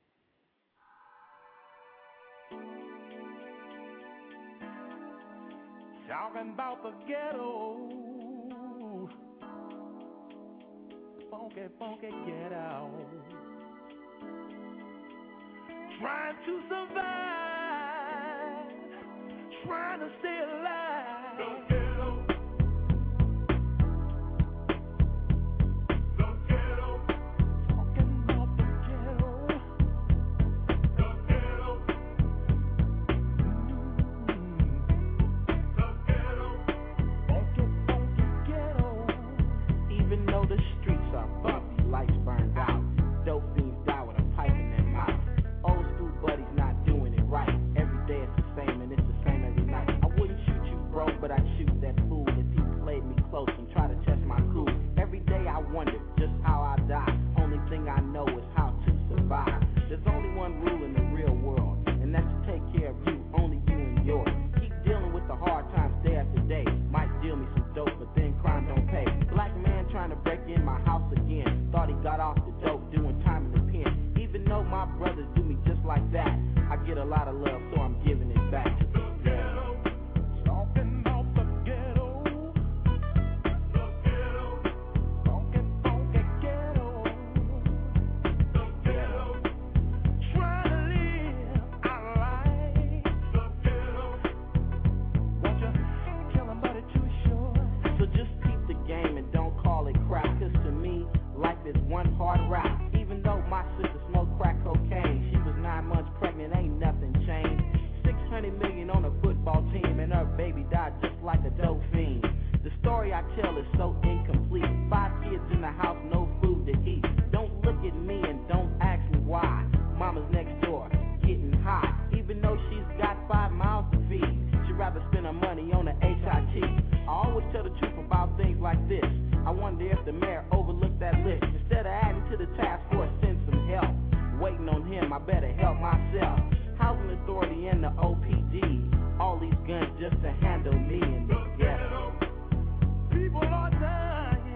Talking about the ghetto. Funky, funky ghetto. Trying to survive, trying to stay alive. The ghetto. The ghetto. Talking about the ghetto. The ghetto. Mm-hmm. The ghetto. Funky, funky ghetto. Even though the streets are bumpy, lights burned out, dope fiends die with a pipe in their mouth. Old school buddies not doing it right. Every day it's the same and it's the same every night. I wouldn't shoot you, bro, but I'd shoot that fool if he played me close and try to test my cool. Every day I wonder just how I die. Only thing I know is how to survive. There's only one rule in the real world, and that's to take care of you, only you and yours. Keep dealing with the hard times day after day. Might deal me some dope, but then crime don't pay. Black man trying to break in my house again. Thought he got off the dope doing time in the pen. Even though my brothers do me just like that, I get a lot of love, so I'm giving it back to the ghetto. Talking about the ghetto. The ghetto. Funky, funky ghetto. The ghetto. Trying to live our life. The ghetto. Won't you kill somebody too short? So just keep the game and don't call it crap, cause to me, life is one hard rap. Even though my sister smoked crack cocaine, she was nine months pregnant, ain't nothing changed. six hundred million on a football team, and her baby died just like a dope fiend. The story I tell is so incomplete. Five kids in the house, no food to eat. Don't look at me and don't ask me why. Mama's next door, getting high. Even though she's got five miles to feed, she'd rather spend her money on the H I T. I always tell the truth about things like this. I wonder if the mayor overlooked that list. Instead of adding to the task force, send some help. Waiting on him, I better help myself. Housing Authority and the O P D. All these guns just to handle me in the ghetto. People are dying.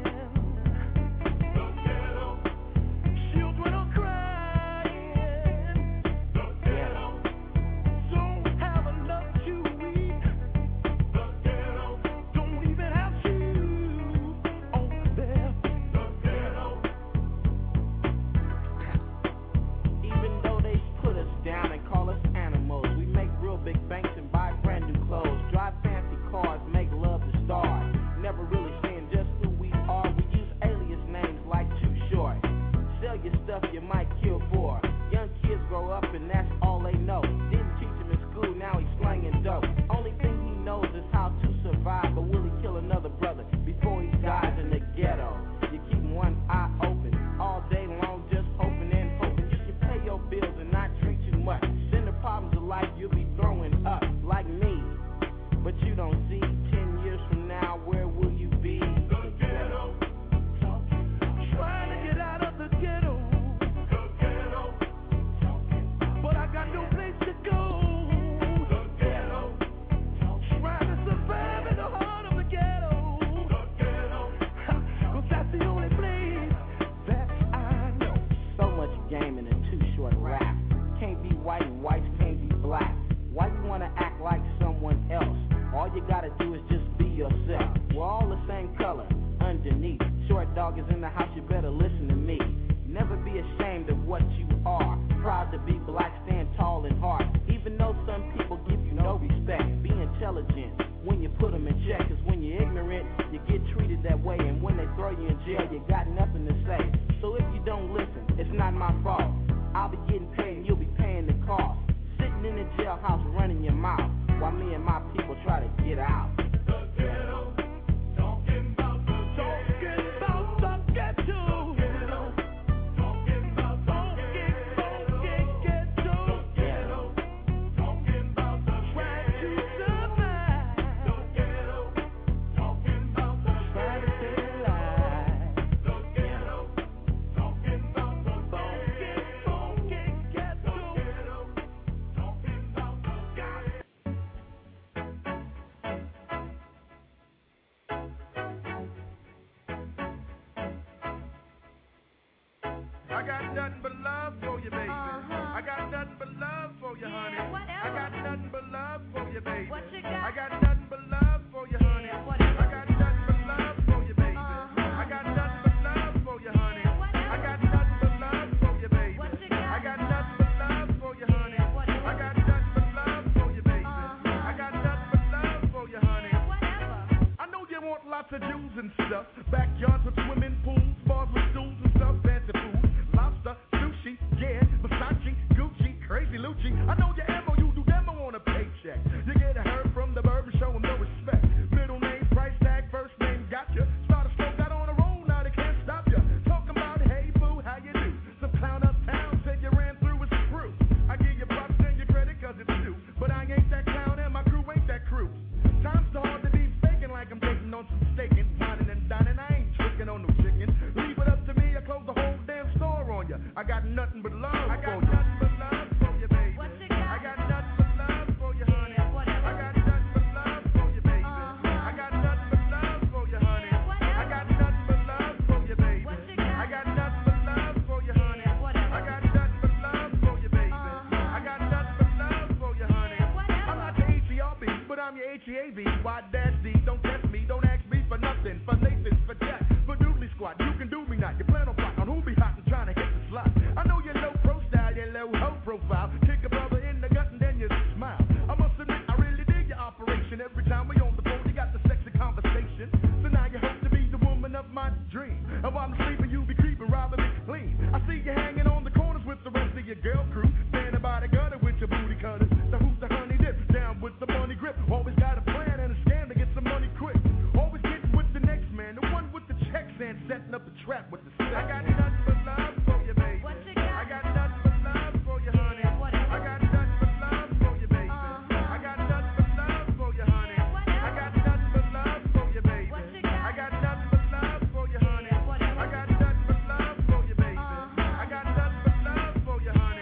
The ghetto. Children are crying. The ghetto. Don't have enough to eat. The ghetto. Don't even have shoes on there. The ghetto. Even though they put us down and call us animals, we make real big banks and buy brand new clothes, drive fancy jailhouse running your mouth while me and my people try to get out. The ghetto, talking about the talking about the ghetto. Ghetto, talking about the ghetto, ghetto, ghetto, talking about the trying to survive. The ghetto, talking about the trying to stay alive. The ghetto, talking about the funky, funky ghetto. Talking about the ghetto. I got nothing but love for you, baby. I got nothing but love for you, honey. I got nothing but love for you, baby. I got nothing but love for you, honey. I got nothing but love for you, baby. I got nothing but love for you, honey. I got nothing but love for you, baby. I got nothing but love for you, honey. I got nothing but love for you, baby. I got nothing but love for you, honey. I know you want lots of Jews and stuff. Backyards with swimming pools, bars with stools and stuff, fancy food. Lobster, sushi, yeah, Versace, Gucci, crazy Lucci. I know you ever, you do demo on a paycheck. You get a herd from the bird and show them no respect. Middle name, price tag, first name, gotcha. Start a stroke out on a roll, now they can't stop you. Talking about, hey boo, how you do? Some clown uptown said you ran through his crew. I give you props and your credit cause it's due. But I ain't that clown and my crew ain't that crew. Time's so hard to be faking like I'm taking on some staking. Dining and dining, I ain't tricking on no chicken. Leave it up to me, I close the whole damn store on you. I got nothing but love I got for nothing you. But love for you, baby. I got nothing but love for you, honey. I got nothing but love for you, baby. I got nothing but love for you, honey. I got nothing but love for you, baby. I got nothing but love for you, honey. I got nothing but love for you, baby. I got nothing but love for you, honey. I'm not the H E R B, but I'm your H E A V. Y dash D, don't test me, don't ask me for nothing. For Nathan, for Jack, for Doobly Squad, you can do me not. You plan on plotting on who be hot and trying to hit the slot. I know you're low pro style, you're low hoe profile. Kick a brother in the gut and then you smile. I must admit, I really dig your operation. Every time we on the phone, you got the sexy conversation. So now you hope to be the woman of my dream. And while I'm sleeping, you be creeping, robbing me clean. I see you hanging on the corners with the rest of your girl crew. Standing by the gutter with your booty cutters. So who's the honey dip? Down with the money grip. Always got a plan and a scam to get some money quick. Always getting with the next man, the one with the checks and setting up the trap with the sex. I got nothing but love for you, baby. I got nothing but love for you, honey. I got nothing but love for you, baby. I got nothing but love for you, honey. I got nothing but love for you, baby. I got nothing but love for you, honey. I got nothing but love for you, baby. I got nothing but love for you, honey.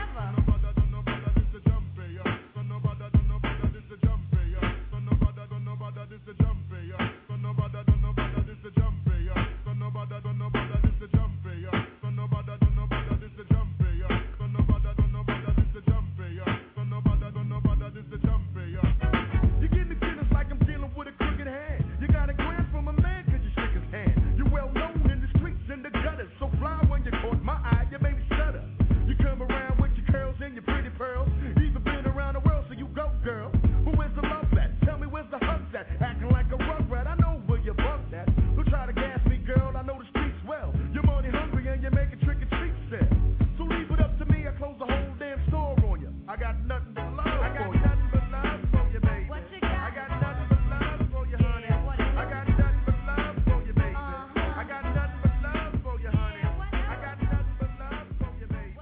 You give me feelings like I'm dealing with a crooked hand. You got a grand from a man cause you shook his hand. You're well known in the streets and the gutters. So fly when you caught my eye, you made me stutter. You come around with your curls and your pretty pearls. Even been around the world, so you go, girl. But where's the love at? Tell me where's the hugs at? Acting like a rugrat, I know where you bugged at. Who try to gas me, girl? I know the streets well. You're money hungry and you make a trick or treat sell. So leave it up to me, I close the whole damn store on you. I got nothing but love I got for you. Nothing but love for you, baby. I got nothing but love for you, honey. I got nothing but love for you, baby. I got nothing but love for you, honey. I got nothing but love for you, baby.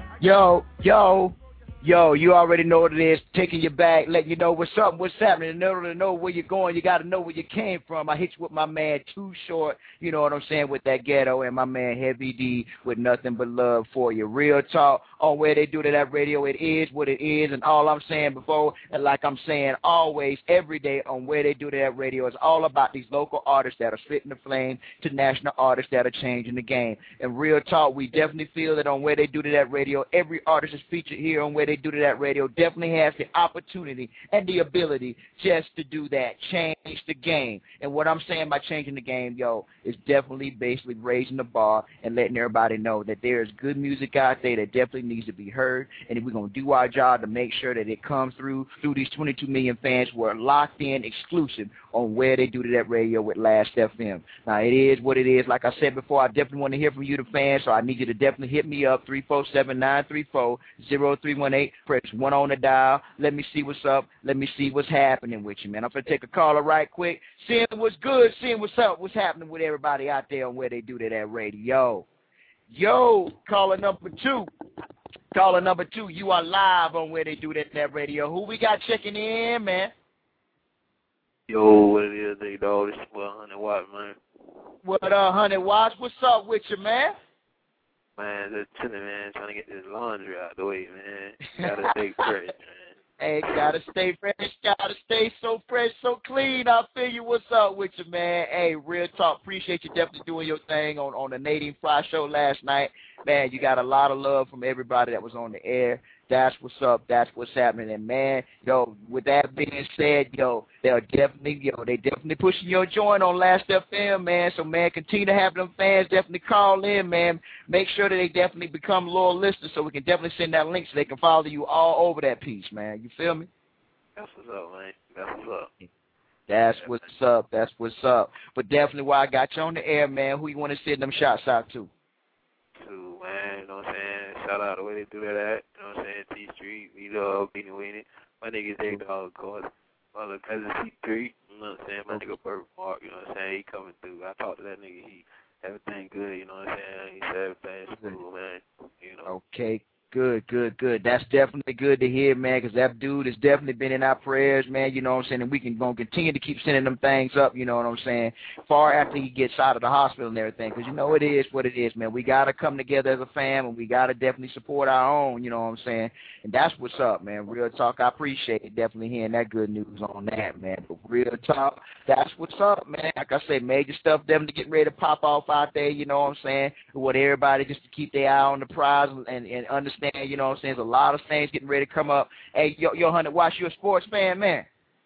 Yo, yo, yo, you already know what it is. Taking you back, letting you know what's up, what's happening. In order to know where you're going, you got to know where you came from. I hit you with my man Too Short, you know what I'm saying, with that ghetto, and my man Heavy D with Nothing But Love for You. Real talk on where they do to that radio. It is what it is, and all I'm saying before, and like I'm saying always, every day on where they do to that radio, is all about these local artists that are spitting the flame to national artists that are changing the game. And real talk, we definitely feel that on where they do to that radio, every artist is featured here on where they do to that radio definitely has the opportunity and the ability just to do that, change the game. And what I'm saying by changing the game, yo, is definitely basically raising the bar and letting everybody know that there's good music out there that definitely needs to be heard, and if we're going to do our job to make sure that it comes through through these twenty-two million fans who are locked in exclusive on where they do to that radio with Last F M. Now, it is what it is. Like I said before, I definitely want to hear from you, the fans, so I need you to definitely hit me up, three four seven, nine three four, zero three one eight. eight. Press one on the dial. Let me see what's up. Let me see what's happening with you, man. I'm going to take a caller right quick. Seeing what's good, seeing what's up, what's happening with everybody out there and where they do that at radio. Yo, caller number two. Caller number two, you are live on Where They Do That at radio. Who we got checking in, man? Yo, what it is, they dog? This is one hundred watts, man. What up, one hundred watts? What's up with you, man? Man, just chilling, man. Trying to get this laundry out the way, man. Gotta stay fresh, man. Hey, gotta stay fresh. Gotta stay so fresh, so clean. I feel you. What's up with you, man? Hey, real talk. Appreciate you definitely doing your thing on, on the Nadine Fly show last night. Man, you got a lot of love from everybody that was on the air. That's what's up. That's what's happening. And, man, yo, with that being said, yo, they're definitely, yo, they definitely pushing your joint on Last F M, man. So, man, continue to have them fans definitely call in, man. Make sure that they definitely become loyal listeners so we can definitely send that link so they can follow you all over that piece, man. You feel me? That's what's up, man. That's what's up. That's what's up. That's what's up. But definitely while I got you on the air, man, who you want to send them shots out to? To, man, you know what I'm saying? Shout out the way they do that at, you know what I'm saying? T Street, we love beating winning. My niggas, they dog, of course. My little cousin C three, you know what I'm saying? My nigga Burt Mark, you know what I'm saying? He coming through. I talked to that nigga. He, everything good, you know what I'm saying? He said everything's cool, man. You know. Okay. Good, good, good. That's definitely good to hear, man, because that dude has definitely been in our prayers, man, you know what I'm saying, and we can gonna continue to keep sending them things up, you know what I'm saying, far after he gets out of the hospital and everything, because you know it is what it is, man. We got to come together as a fam, and we got to definitely support our own, you know what I'm saying, and that's what's up, man. Real talk, I appreciate it, definitely hearing that good news on that, man, but real talk, that's what's up, man. Like I say, major stuff definitely getting ready to pop off out there, you know what I'm saying, with everybody just to keep their eye on the prize and, and understand. You know what I'm saying? There's a lot of things getting ready to come up. Hey, yo, yo, Hunter, watch you a sports fan, man.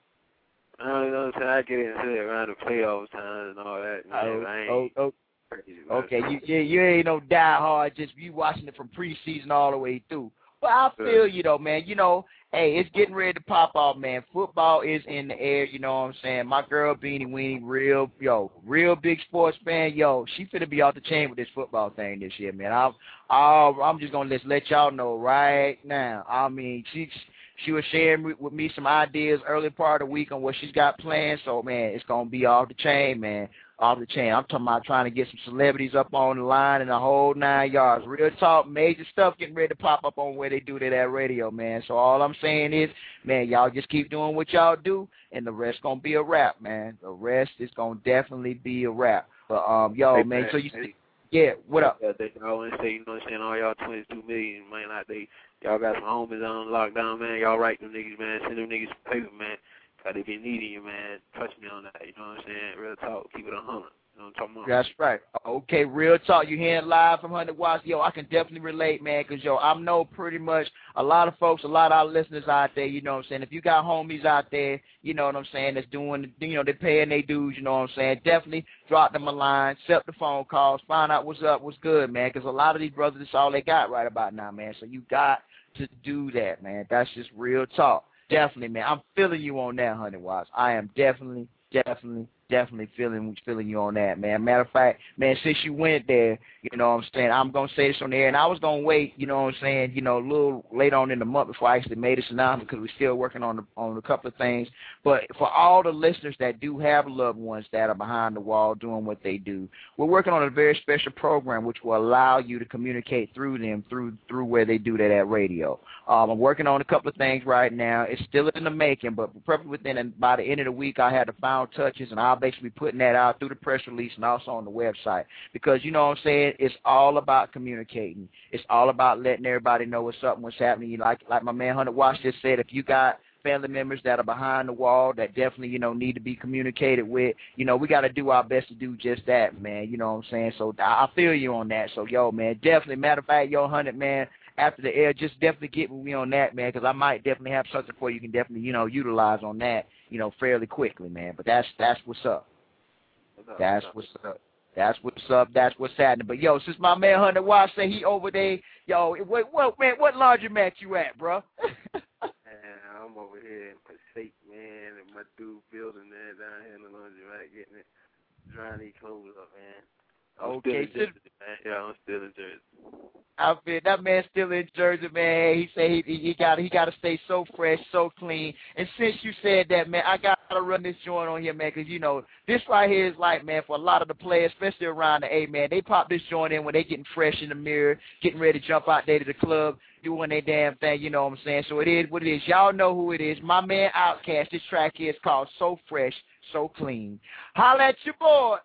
I don't know, so I get into it around the playoffs times and all that. Man. Oh, I ain't oh, oh. crazy, Okay, you, you you ain't no diehard, just you watching it from preseason all the way through. But I feel you though, man. You know, hey, it's getting ready to pop off, man. Football is in the air, you know what I'm saying? My girl Beanie Weenie, real, yo, real big sports fan. Yo, she finna be off the chain with this football thing this year, man. I'm, I'm, I'm just gonna let, let y'all know right now. I mean, she she was sharing with me some ideas early part of the week on what she's got planned. So, man, it's gonna be off the chain, man. Off the chain. I'm talking about trying to get some celebrities up on the line and the whole nine yards. Real talk, major stuff getting ready to pop up on Where They Do That at radio, man. So all I'm saying is, man, y'all just keep doing what y'all do, and the rest gonna be a wrap, man. The rest is gonna definitely be a wrap. But um, yo, hey, man, man, so you, hey, yeah, what up? Yeah, they always say, you know what I'm saying, all y'all twenty-two million, man, like they, y'all got some homies on lockdown, man. Y'all write them niggas, man. Send them niggas some paper, man. Cause they be needing you, man. Trust me on that, you know what I'm saying? Real talk, keep it a hundred. You know what I'm talking about? That's right. Okay, real talk. You hearing live from one hundred watts. Yo, I can definitely relate, man, because, yo, I know pretty much a lot of folks, a lot of our listeners out there, you know what I'm saying. If you got homies out there, you know what I'm saying, that's doing, you know, they're paying their dues, you know what I'm saying, definitely drop them a line, set the phone calls, find out what's up, what's good, man, because a lot of these brothers, that's all they got right about now, man. So you got to do that, man. That's just real talk. Definitely, man. I'm feeling you on that, one hundred watts. I am definitely, definitely, definitely feeling feeling you on that, man. Matter of fact, man, since you went there, you know what I'm saying, I'm going to say this on the air, and I was going to wait, you know what I'm saying, you know, a little later on in the month before I actually made this announcement because we're still working on, the, on a couple of things. But for all the listeners that do have loved ones that are behind the wall doing what they do, we're working on a very special program which will allow you to communicate through them, through through where they do that at radio. Um, I'm working on a couple of things right now. It's still in the making, but probably within, by the end of the week, I had the final touches, and I'll basically be putting that out through the press release and also on the website. Because, you know what I'm saying, it's all about communicating. It's all about letting everybody know what's up and what's happening. Like like my man Hunter Watts just said, if you got family members that are behind the wall that definitely, you know, need to be communicated with, you know, we got to do our best to do just that, man. You know what I'm saying? So I feel you on that. So, yo, man, definitely, matter of fact, yo, Hunter, man, after the air, just definitely get with me on that, man, because I might definitely have something for you can definitely, you know, utilize on that, you know, fairly quickly, man. But that's that's what's up. That's what's up. That's what's up. That's what's happening. But, yo, since my man Hunter Watts say he over there, yo, what, what, man, what laundromat you at, bro? Man, I'm over here in Passaic, man, and my dude building there down here in the laundromat getting it, drying these clothes up, man. I'm Okay, still in Jersey, man. Yeah, I'm still in Jersey. I feel that man's still in Jersey, man. He said he he got he got to stay so fresh, so clean. And since you said that, man, I got to run this joint on here, man, because you know this right here is like, man, for a lot of the players, especially around the A, man, they pop this joint in when they getting fresh in the mirror, getting ready to jump out there to the club, doing their damn thing. You know what I'm saying? So it is what it is. Y'all know who it is. My man Outkast. This track here is called So Fresh, So Clean. Holla at your boy.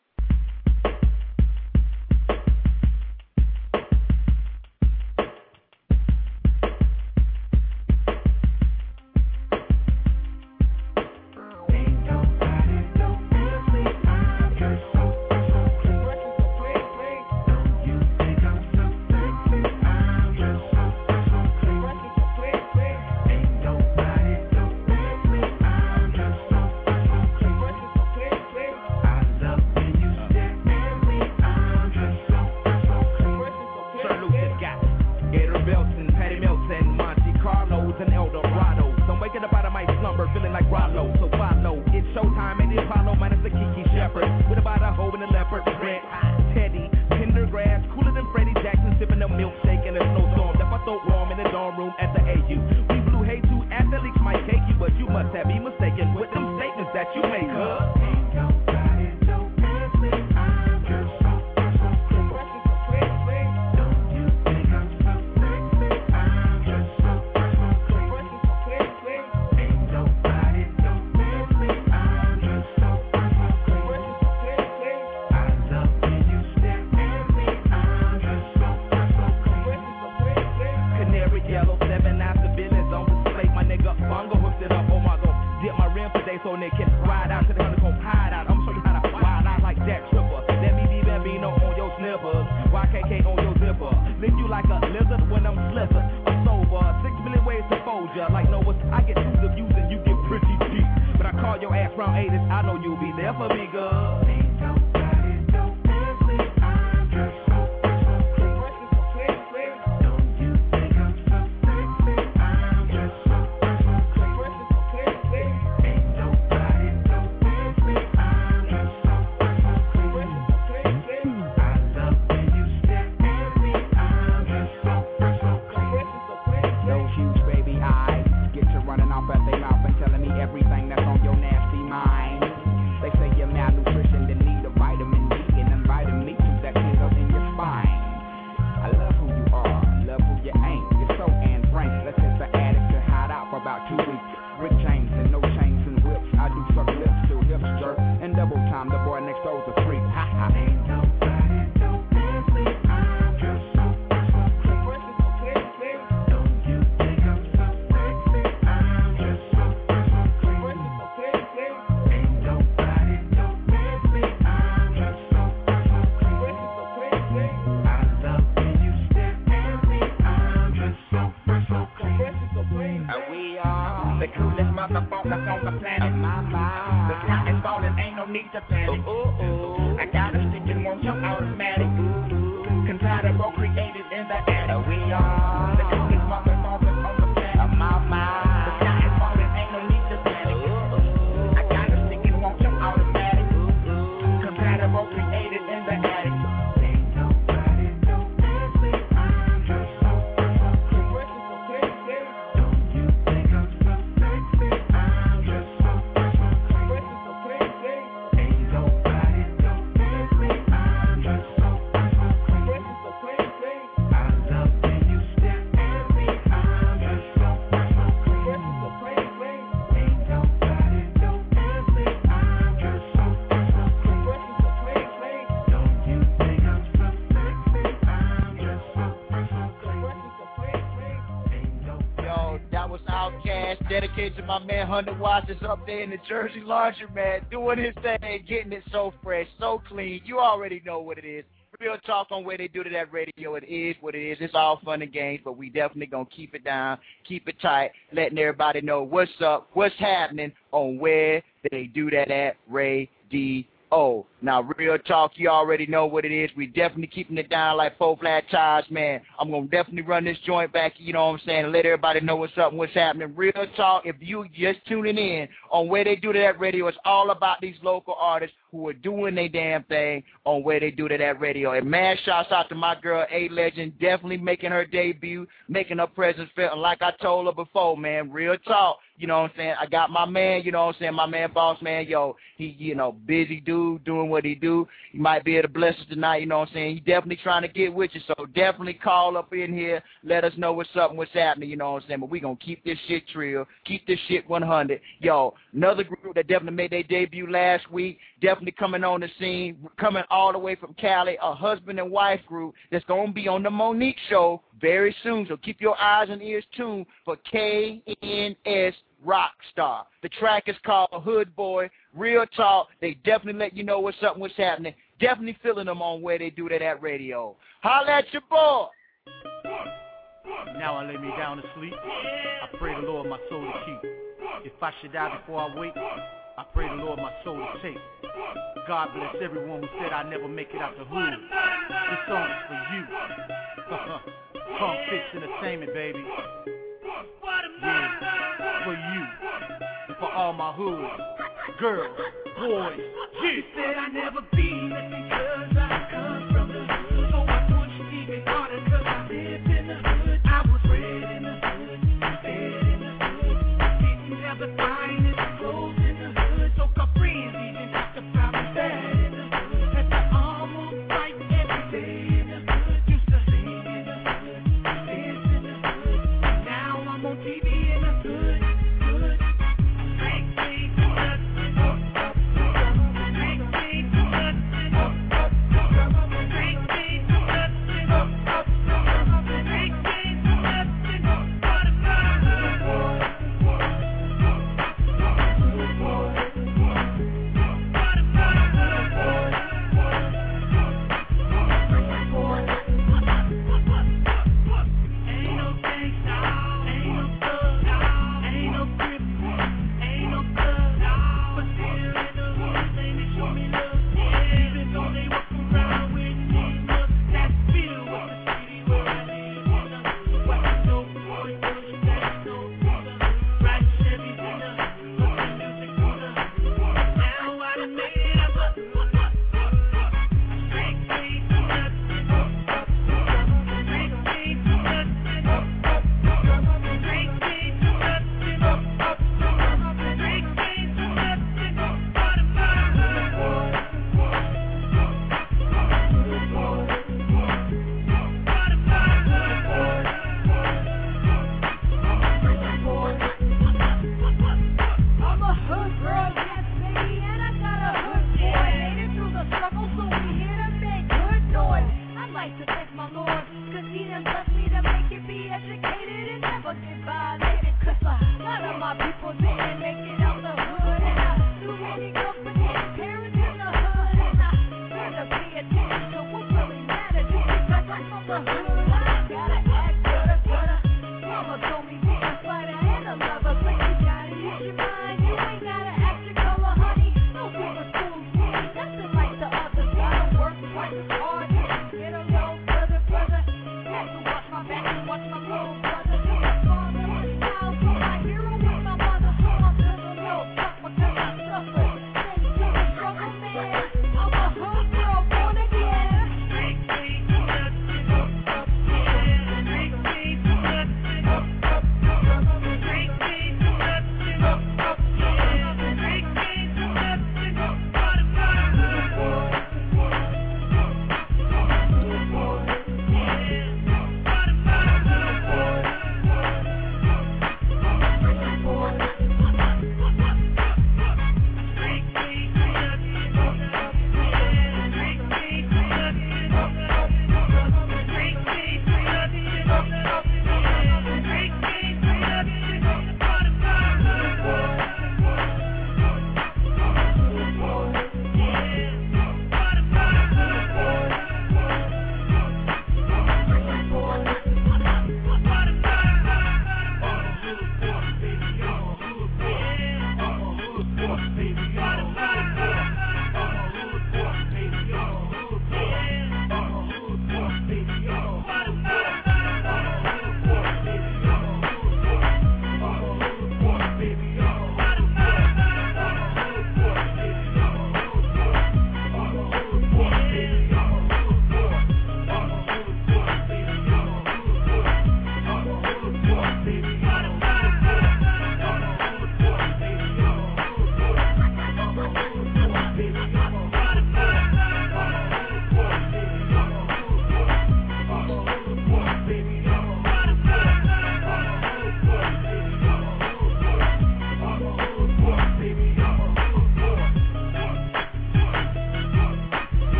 Dedicated to my man Hunter Watts is up there in the Jersey laundry, man, doing his thing, getting it so fresh, so clean. You already know what it is. Real talk on where they do to that radio. It is what it is. It's all fun and games, but we definitely going to keep it down, keep it tight, letting everybody know what's up, what's happening on where they do that at radio. Now, real talk, you already know what it is. We definitely keeping it down like four flat tires, man. I'm going to definitely run this joint back, you know what I'm saying, and let everybody know what's up and what's happening. Real talk, if you just tuning in on Where They Do That Radio, it's all about these local artists who are doing their damn thing on Where They Do That Radio. And, man, shouts out to my girl, A-Legend, definitely making her debut, making her presence felt. And like I told her before, man, real talk. You know what I'm saying? I got my man, you know what I'm saying, my man, boss man, yo, he, you know, busy dude doing what he do. He might be able to bless us tonight, you know what I'm saying? He definitely trying to get with you, so definitely call up in here, let us know what's up and what's happening, you know what I'm saying? But we going to keep this shit trill, keep this shit one hundred. Yo, another group that definitely made their debut last week, definitely coming on the scene, coming all the way from Cali, a husband and wife group that's going to be on the Monique Show very soon, so keep your eyes and ears tuned for K N S Rockstar. The track is called Hood Boy. Real talk. They definitely let you know what's up and what's happening. Definitely feeling them on Where They Do That at radio. Holla at your boy. Now I lay me down to sleep. I pray the Lord my soul to keep. If I should die before I wake, I pray the Lord my soul to take. God bless everyone who said I never make it out the hood. This song is for you. Punk Fix Entertainment, baby. Yeah, for you, and for all my hood girls, boys. Yeah. She said I never be that's because I come from the hood. So I pushed even harder because I lived in the hood. I was bred in the hood, fed in the hood. Didn't have the finest clothes in the hood. So called friends even got the problem bad in the hood. Had to almost fight every day in the hood. Used to sing in the hood, dance in the hood. Now I'm on T V.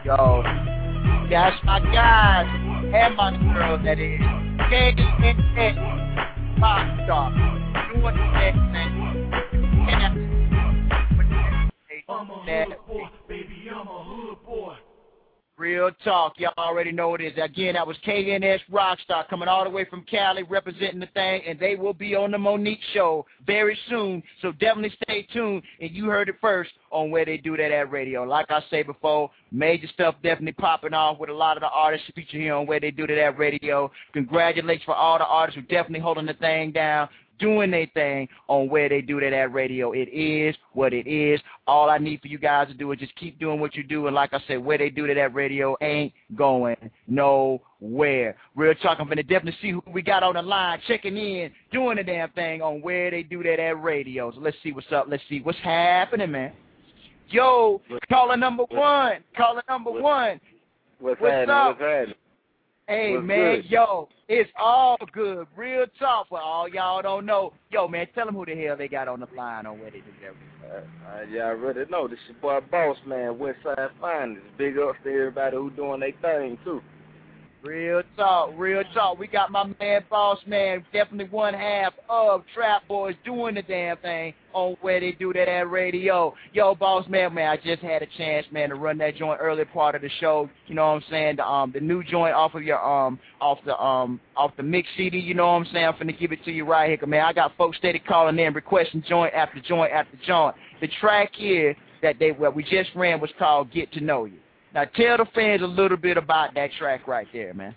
Yo, that's my guys and my girl that is K N S Rockstar. Doing the next thing. I'm a hood boy, baby, I'm a hood boy. Real talk, y'all already know what it is. Again, that was K N S Rockstar coming all the way from Cali representing the thing, and they will be on the Monique Show very soon, so definitely stay tuned, and you heard it first on Where They Do That at Radio. Like I say before, major stuff definitely popping off with a lot of the artists featured here on Where They Do That at Radio. Congratulations for all the artists who definitely holding the thing down, doing their thing on Where They Do That at Radio. It is what it is. All I need for you guys to do is just keep doing what you do. And like I said, Where They Do That at Radio ain't going nowhere. Real talk, I'm going to definitely see who we got on the line, checking in, doing the damn thing on Where They Do That at Radio. So let's see what's up. Let's see what's happening, man. Yo, caller number one. Caller number one. What's, what's happening? up? What's happening? Hey, What's man, good? yo, it's all good. Real talk for all y'all don't know. Yo, man, tell them who the hell they got on the line on Where They Do That. Uh, uh, y'all already know. This your boy Boss Man, Westside Finest. Big ups to everybody who doing their thing, too. Real talk, real talk. We got my man, Boss Man, definitely one half of Trap Boys doing the damn thing on Where They Do That at Radio. Yo, Boss Man, man, I just had a chance, man, to run that joint early part of the show. You know what I'm saying? The, um, the new joint off of your um, off the um, off the mix C D. You know what I'm saying? I'm finna give it to you right here, 'cause, man. I got folks steady calling in, requesting joint after joint after joint. The track here that they what we just ran was called "Get to Know You." Now, tell the fans a little bit about that track right there, man.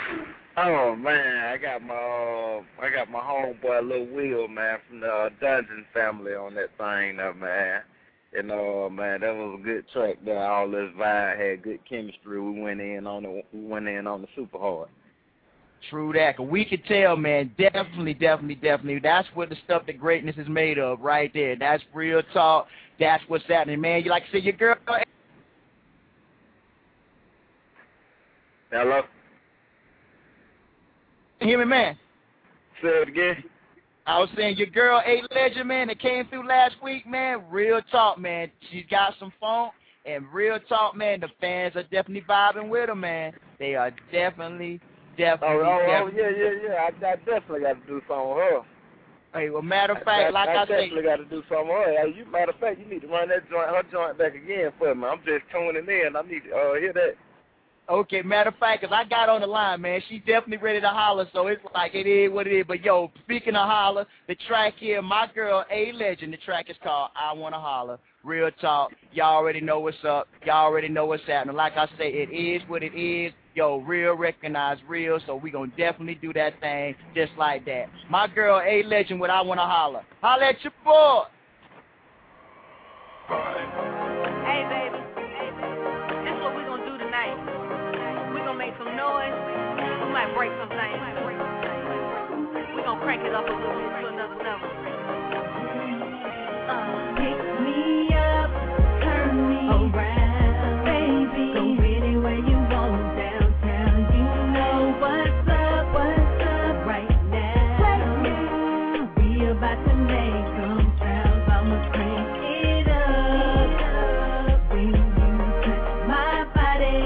Oh man, I got my uh, I got my homeboy Lil Will, man, from the uh, Dungeon family on that thing, there, man. And uh, man, that was a good track there. All this vibe had good chemistry. We went in on the we went in on the super hard. True that. 'Cause we could tell, man, definitely, definitely, definitely. That's what the stuff that greatness is made of right there. That's real talk. That's what's happening, man. You like to say your girl. Hello? Hear me, man? Say it again. I was saying your girl, A Legend, man, that came through last week, man, real talk, man. She's got some funk, and real talk, man, the fans are definitely vibing with her, man. They are definitely, definitely, Oh, oh, oh definitely. yeah, yeah, yeah. I, I definitely got to do something with her. Hey, well, matter of fact, I, like I, I, say, definitely got to do something with her. Hey, you, matter of fact, you need to run that joint, her joint back again for me. I'm just tuning in. I need to uh, hear that. okay, matter of fact, 'cause I got on the line, man. She's definitely ready to holler, so it's like it is what it is. But, yo, speaking of holler, the track here, my girl, A Legend, the track is called I Wanna Holler. Real talk. Y'all already know what's up. Y'all already know what's happening. Like I say, it is what it is. Yo, real recognize real, so we going to definitely do that thing just like that. My girl, A Legend, with I Wanna Holler. Holla at your boy. Hey, baby. This is what we gonna do tonight. We gonna make some noise. We might break some things. We gonna crank it up a little bit to another level. Uh, Pick me up, turn me around, baby. Go anywhere you want downtown. You know what's up, what's up right now. We about to make some sounds. I'ma crank it up when you touch my body.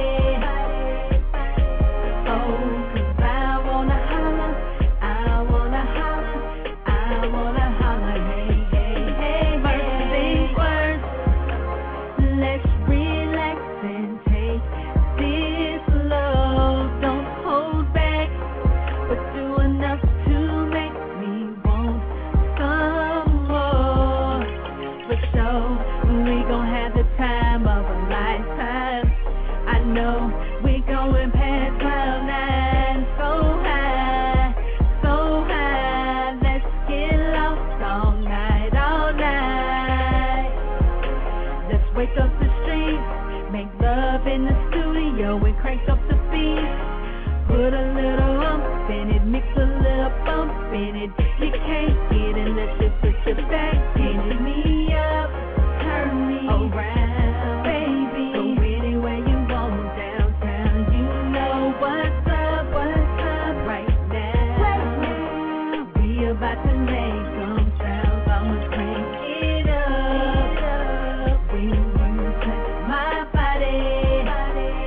Oh, 'cause I wanna holler, I wanna holler, I wanna holler. Hey, hey, hey. First things first, let's relax and take this slow. Don't hold back, but do enough to make me want some more. For sure, we gon' have the time of a lifetime. I know we going past cloud nine, so high, so high. Let's get lost all night, all night. Let's wake up the streets, make love in the studio and crank up the beat. Put a little ump in it, mix a little bump in it. You can't get it unless you put your back in it. Me up, turn me around, baby. Go anywhere you want downtown. You know what's up, what's up right now. We about to make some sounds. I'ma crank it up when you touch my body.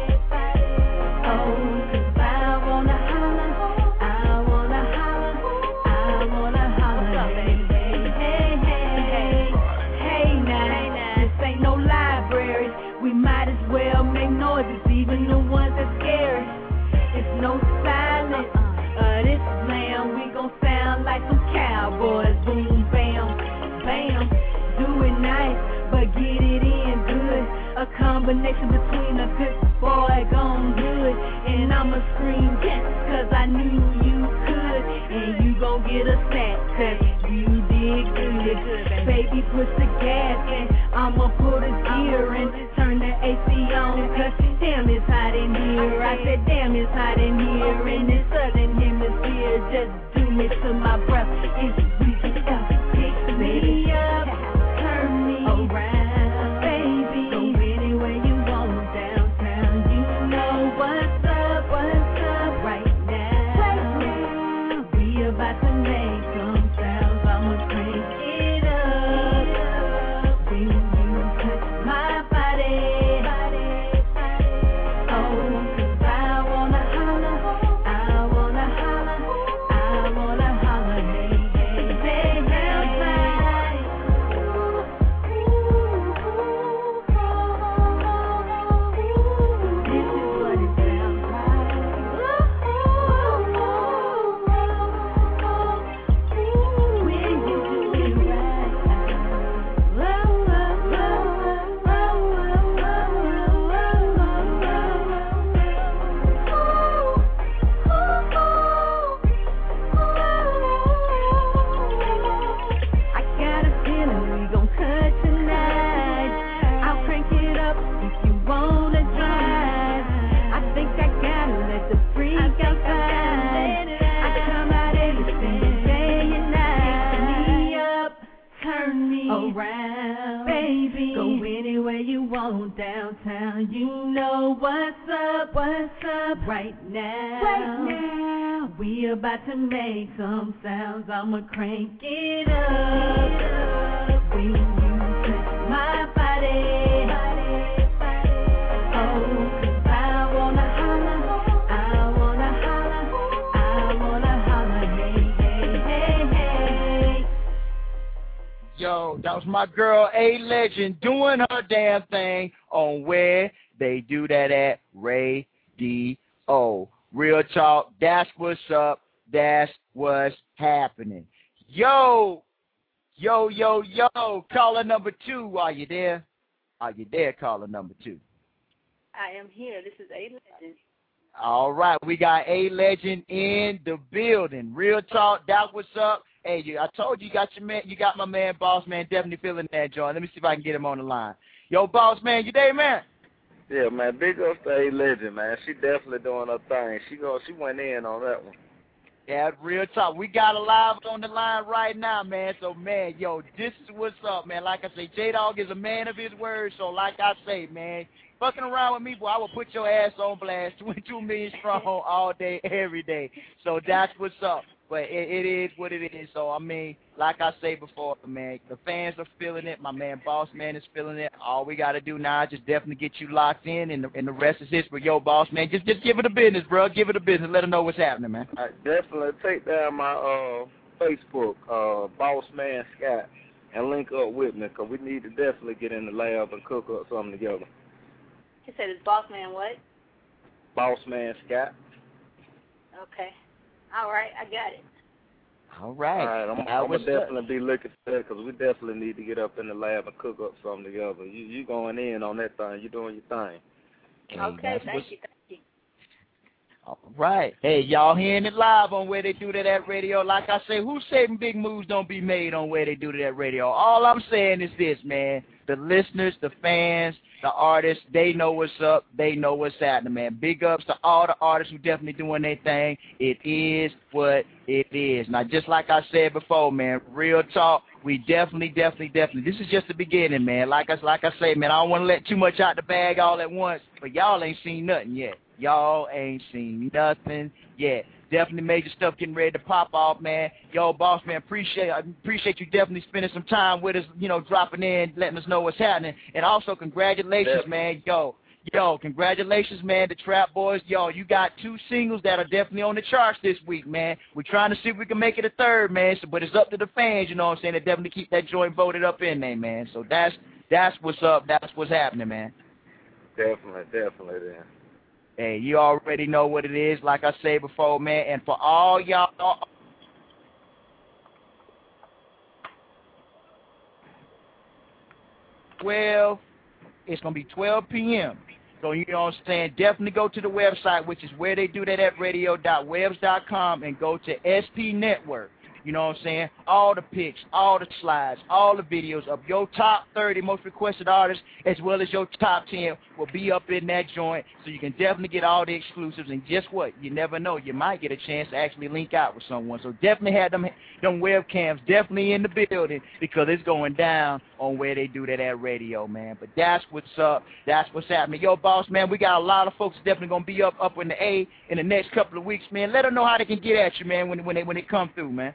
gorgeous, even the ones that scary. It's no silence. Uh, this slam, we gon' sound like some cowboys. Boom, bam, bam. Do it nice, but get it in good. A combination between a good boy gone good. And I'ma scream yes, cause I knew you could. And you gon' get a snack, cause you did good. Baby, push the gas and I'ma put a gear and turn the A C on. Cause damn, it's hot in here. I said damn, it's hot in here. In this southern hemisphere, just do me to my breath. It's B F, pick me up, turn me around, baby. Go anywhere you want downtown. You know what's up, what's up right now. Right now, we about to make some sounds. I'ma crank it up when you touch my body. Oh, 'cause I wanna holler, I wanna holler, I wanna holler, hey, hey, hey, hey, this is what it sounds like when you do it right. I got a feeling we gon' cut tonight. I'll crank it up if you wanna drive. I think I gotta let the freak outside. I come out every single day and night. Pick me up, turn me around, baby. Go anywhere you want downtown. You know what's up, what's up right now. Right now, we about to make some sounds. I'ma crank it up when you touch my body. Oh, 'cause I wanna holler, I wanna holler, I wanna holler, hey, hey, hey, hey. Yo, that was my girl A Legend doing her damn thing on Where They Do That at Radio. Real talk, that's what's up, that's what's happening. Yo, yo, yo, yo, caller number two, are you there? Are you there, caller number two? I am here. This is A Legend. All right, we got A Legend in the building. Real talk, that what's up. Hey, you, I told you, you got your man, you got my man, Boss Man, definitely feeling that joint. Let me see if I can get him on the line. Yo, Boss Man, you there, man? Yeah, man, big ups to A Legend, man. She definitely doing her thing. She go, she went in on that one. Yeah, real talk. We got a live on the line right now, man. So, man, yo, this is what's up, man. Like I say, J-Dog is a man of his word. So, like I say, man, fucking around with me, boy, I will put your ass on blast, twenty-two million strong all day, every day. So, that's what's up. But it, it is what it is. So, I mean, like I say before, man, the fans are feeling it. My man, Boss Man, is feeling it. All we got to do now is just definitely get you locked in, and the, and the rest is history. Yo, Boss Man, just just give it a business, bro. Give it a business. Let them know what's happening, man. I definitely take down my uh, Facebook, uh, Boss Man Scott, and link up with me, because we need to definitely get in the lab and cook up something together. He said it's Boss Man what? Boss Man Scott. Okay. All right, I got it. All right. All right, I'm, I'm going to definitely be looking for that, because we definitely need to get up in the lab and cook up something together. You you going in on that thing. You doing your thing. Okay, thank you, thank you. All right. Hey, y'all hearing it live on Where They Do That at Radio. Like I say, who saying big moves don't be made on Where They Do That at Radio? All I'm saying is this, man. The listeners, the fans, the artists, they know what's up. They know what's happening, man. Big ups to all the artists who definitely doing their thing. It is what it is. Now, just like I said before, man, real talk, we definitely, definitely, definitely. This is just the beginning, man. Like I, like I say, man, I don't want to let too much out the bag all at once, but y'all ain't seen nothing yet. Y'all ain't seen nothing yet. Definitely major stuff getting ready to pop off, man. Yo, Boss Man, appreciate appreciate you definitely spending some time with us, you know, dropping in, letting us know what's happening. And also, congratulations, definitely. man. Yo, yo, congratulations, man, the Trap Boys. Yo, you got two singles that are definitely on the charts this week, man. We're trying to see if we can make it a third, man. So, but it's up to the fans, you know what I'm saying, to definitely keep that joint voted up in there, man. So that's that's what's up. That's what's happening, man. Definitely, definitely then. Hey, you already know what it is, like I said before, man. And for all y'all, twelve, it's going to be twelve p.m. So, you know what I'm saying? Definitely go to the website, which is where they do that at radio dot webs dot com, and go to S P Network. You know what I'm saying? All the pics, all the slides, all the videos of your top thirty most requested artists, as well as your top ten, will be up in that joint. So you can definitely get all the exclusives. And guess what? You never know. You might get a chance to actually link out with someone. So definitely have them, them webcams definitely in the building, because it's going down on where they do that at radio, man. But that's what's up. That's what's happening. Yo, boss, man, we got a lot of folks definitely going to be up up in the A in the next couple of weeks, man. Let them know how they can get at you, man, when, when, they, when they come through, man.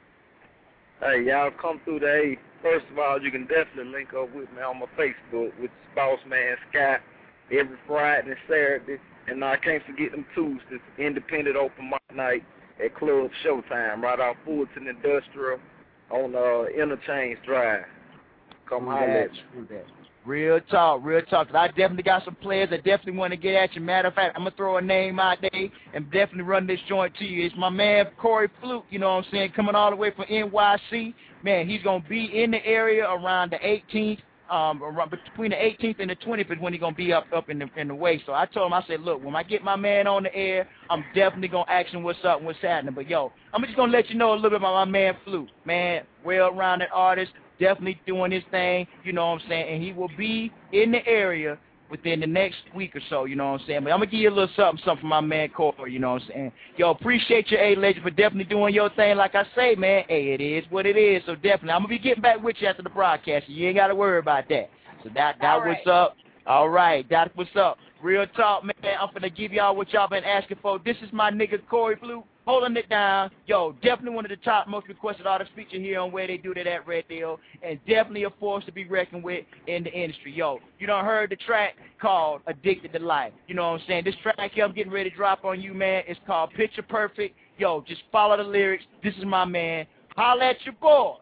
Hey, y'all come through the A. First of all, you can definitely link up with me on my Facebook, which is Boss Man Sky, every Friday and Saturday. And I can't forget them Tuesdays, independent open mic night at Club Showtime, right off Fulton Industrial on uh, Interchange Drive. Come holler at you. Real talk, real talk. Cause I definitely got some players that definitely want to get at you. Matter of fact, I'm going to throw a name out there and definitely run this joint to you. It's my man, Corey Fluke, you know what I'm saying, coming all the way from N Y C. Man, he's going to be in the area around the eighteenth, um, around, between the eighteenth and the twentieth is when he's going to be up, up in the in the way. So I told him, I said, look, when I get my man on the air, I'm definitely going to ask him what's up and what's happening. But, yo, I'm just going to let you know a little bit about my man, Fluke. Man, well-rounded artist. Definitely doing his thing, you know what I'm saying, and he will be in the area within the next week or so, you know what I'm saying. But I'm going to give you a little something, something from my man Corey, you know what I'm saying. Yo, appreciate you, A-Legend, for definitely doing your thing. Like I say, man, hey, it is what it is. So definitely, I'm going to be getting back with you after the broadcast. You ain't got to worry about that. So that, that right. what's up. All right, that's what's up. Real talk, man. I'm going to give y'all what y'all been asking for. This is my nigga Corey Fluke. Holding it down. Yo, definitely one of the top most requested artists featured here on Where They Do That at Radio, and definitely a force to be reckoned with in the industry. Yo, you done heard the track called Addicted to Life. You know what I'm saying? This track here I'm getting ready to drop on you, man. It's called Picture Perfect. Yo, just follow the lyrics. This is my man. Holla at your boy.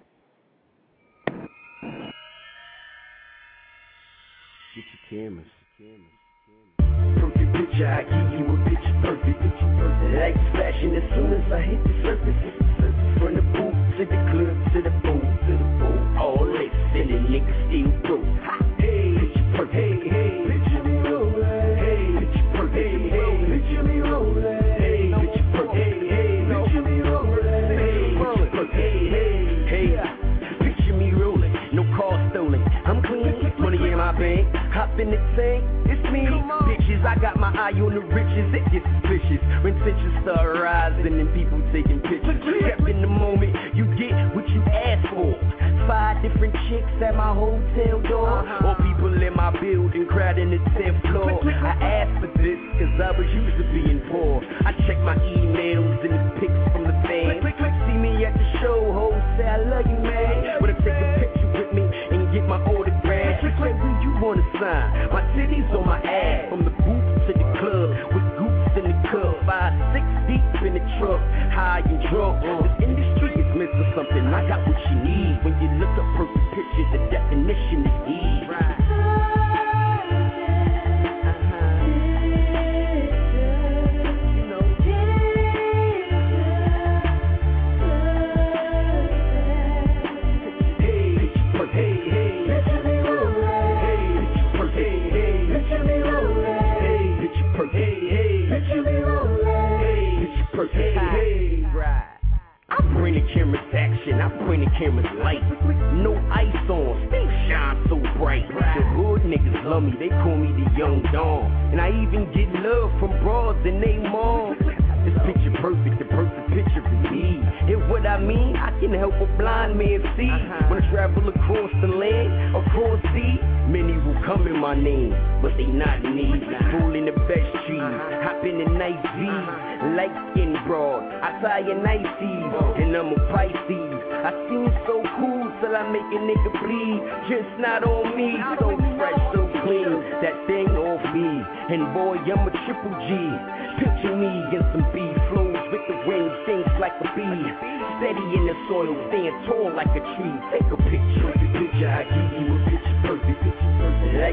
Get your cameras. Perfect picture, I give you a picture perfect. Like flashing as soon as I hit the surface. From the booth to the club to the boat, to the boat. All lit, and the nigga still broke. Hey, picture perfect. Hey, hey, picture me rolling. Hey, picture perfect. Hey, hey, picture me rolling. Hey, picture perfect. Hey, hey, picture me rolling. Hey, picture perfect. Hey, hey, hey, picture me rolling. No car stolen. I'm clean, money in my bank. Hop in the tank. It's me. Bitches, I got my eye on the riches. It gets suspicious when tensions start rising and people taking pictures. Step in the moment, you get what you ask for. Five different chicks at my hotel door, or people in my building crowding the tenth floor. I asked for this cause I was used to being poor. I check my emails and the pics from the fans. See me at the show, hoes say I love you, man. Wanna take a picture with me and get my autograph? Like who you wanna sign? My titties on my ass. From the booth to the club with goops in the cup. Five, six deep in the truck, high and drunk. This industry is missing something. I got what you need. When you look up perfect pictures, the definition is ease. Right. Hey, hey, right. I bring the cameras action, I bring the cameras light. No ice on, still shine so bright. The hood niggas love me, they call me the young Don. And I even get love from broads and they mom. This picture perfect, the perfect picture for me. And what I mean, I can help a blind man see. When I travel across the land, across sea, many will come in my name, but they not me. Rolling the best cheese, hop in the nice V, light skin broad, I tie a nice teeth, and I'm a Pisces. I seem so cool till I make a nigga bleed. Just not on me, so fresh, so clean, that thing off me. And boy, I'm a triple G. Picture me in some B flows with the wings, things like a bee. Steady in the soil, stand tall like a tree. Take a picture, the picture, I give you a picture perfect. Like flash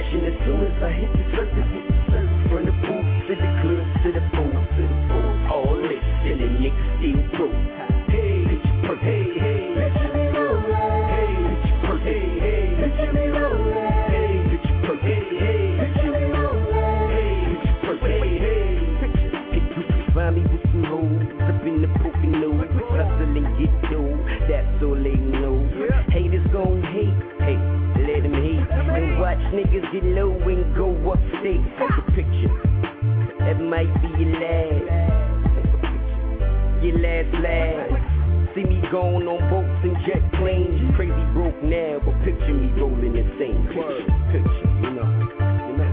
fashion as soon as I hit the surface, hit the surface. From the booth to the club to the pool, to the pool. All lit, and the niggas still broke. Hey, picture perfect. Hey, hey, picture me rolling. Hey, picture perfect. Hey, hey, picture me rolling. Hey, picture perfect. Hey, hey, picture me rolling. Hey, picture perfect. Hey, hey, picture. Hey, you can find me with some hoes up in the broken nose, hustle and get dough. That's all they know. Haters gon' hate. Hey, let them hate. And watch niggas get low and go upstate. Take a picture. That might be your last. Your last laugh. See me going on boats and jet planes. You crazy broke now, but picture me rolling the same. Picture, picture, you know, you know.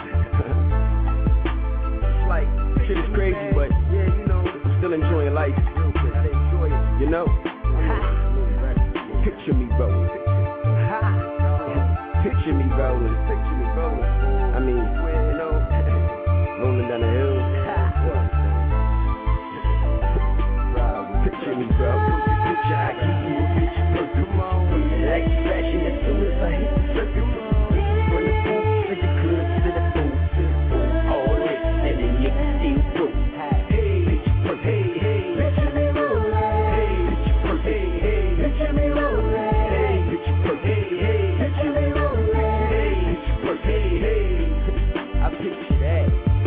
It's like, shit is crazy, but yeah, you know, I'm still enjoying life. You know, picture me rolling. Picture me rolling. Picture me rolling. I mean, you know, rolling down the hill. Picture me, bro. Picture I keep you a picture perfect. Come on. Like fashion as soon as I hit the circuit. From the booth to the club to the pool, to the pool. All lit and the niggas still broke. Hey, picture perfect. Hey, hey, picture me rolling. Hey, picture perfect. Hey, hey, picture me rolling. Hey, picture perfect. Hey, hey, picture me rolling. Hey, picture perfect. Hey, hey, I picture that.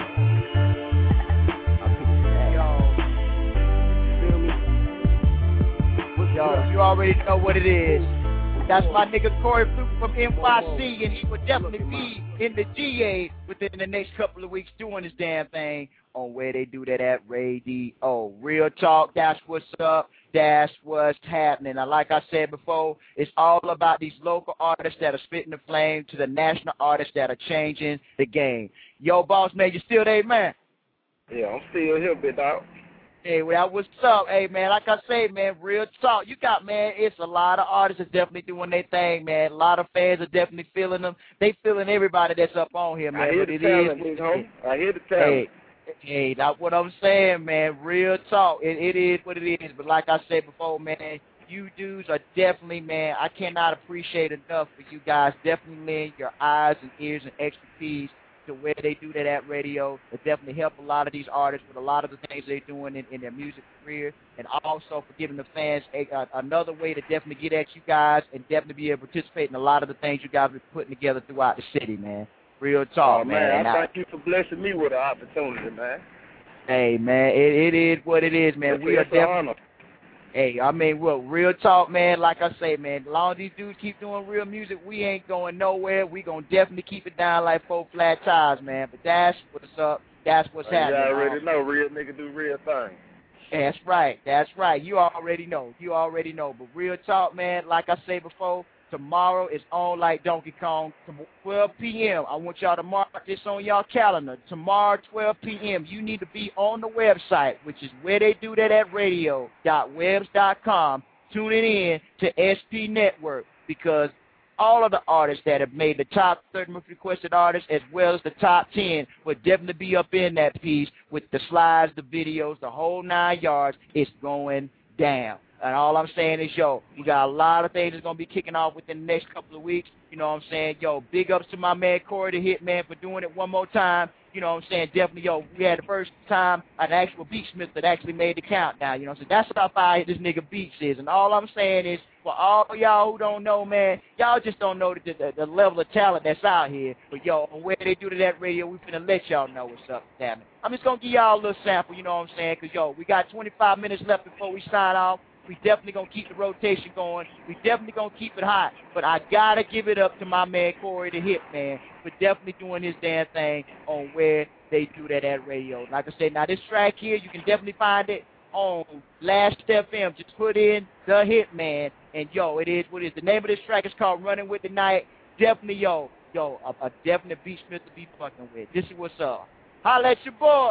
Yo, you already know what it is. That's my nigga Corey Fluke from N Y C, and he will definitely be in the G A within the next couple of weeks doing his damn thing on Where They Do That at Radio. Real talk, that's what's up, that's what's happening. Now, like I said before, it's all about these local artists that are spitting the flame to the national artists that are changing the game. Yo, boss man, you still there, man? Yeah, I'm still here, big dog. Hey, well, what's up? Hey, man, like I say, man, real talk. You got, man, it's a lot of artists that's definitely doing their thing, man. A lot of fans are definitely feeling them. They feeling everybody that's up on here, man. I hear but the it talent, is, big homie. I hear the talent. Hey, hey, that's what I'm saying, man. Real talk. It, it is what it is. But like I said before, man, you dudes are definitely, man, I cannot appreciate enough for you guys definitely lend your eyes and ears and expertise to Where They Do That at Radio. It definitely help a lot of these artists with a lot of the things they're doing in, in their music career, and also for giving the fans a, uh, another way to definitely get at you guys and definitely be able to participate in a lot of the things you guys are putting together throughout the city, man. Real talk, oh, man. man. I thank you for blessing me with an opportunity, man. Hey, man, it, it is what it is, man. It's, we are it's an definitely. honor. Hey, I mean, well, real talk, man. Like I say, man, as long as these dudes keep doing real music, we ain't going nowhere. We gonna definitely keep it down like four flat tires, man. But that's what's up. That's what's well, happening. You already know, real nigga do real things. That's right. That's right. You already know. You already know. But real talk, man. Like I say before, tomorrow is on like Donkey Kong. twelve p.m. I want y'all to mark this on y'all calendar. Tomorrow, twelve p.m. You need to be on the website, which is where they do that at radio dot webs dot com. Tuning in to S P Network, because all of the artists that have made the top thirty most requested artists as well as the top ten will definitely be up in that piece with the slides, the videos, the whole nine yards. It's going down. And all I'm saying is, yo, we got a lot of things that's going to be kicking off within the next couple of weeks. You know what I'm saying? Yo, big ups to my man Corey the Hitman for doing it one more time. You know what I'm saying? Definitely, yo, we had the first time an actual beatsmith that actually made the countdown. You know what I'm saying? That's how fire this nigga Beats is. And all I'm saying is, for all y'all who don't know, man, y'all just don't know the, the, the level of talent that's out here. But, yo, on Where They Do To That Radio, we finna let y'all know what's up, damn it. I'm just going to give y'all a little sample, you know what I'm saying? Because, yo, we got twenty-five minutes left before we sign off. We definitely going to keep the rotation going. We definitely going to keep it hot. But I got to give it up to my man Corey the Hitman for definitely doing his damn thing on Where They Do That at Radio. Like I said, now this track here, you can definitely find it on Last F M. Just put in The Hitman, and, yo, it is what it is. The name of this track is called Running With The Night. Definitely, yo, yo, a, a definite beatsmith to be fucking with. This is what's up. Holla at your boy.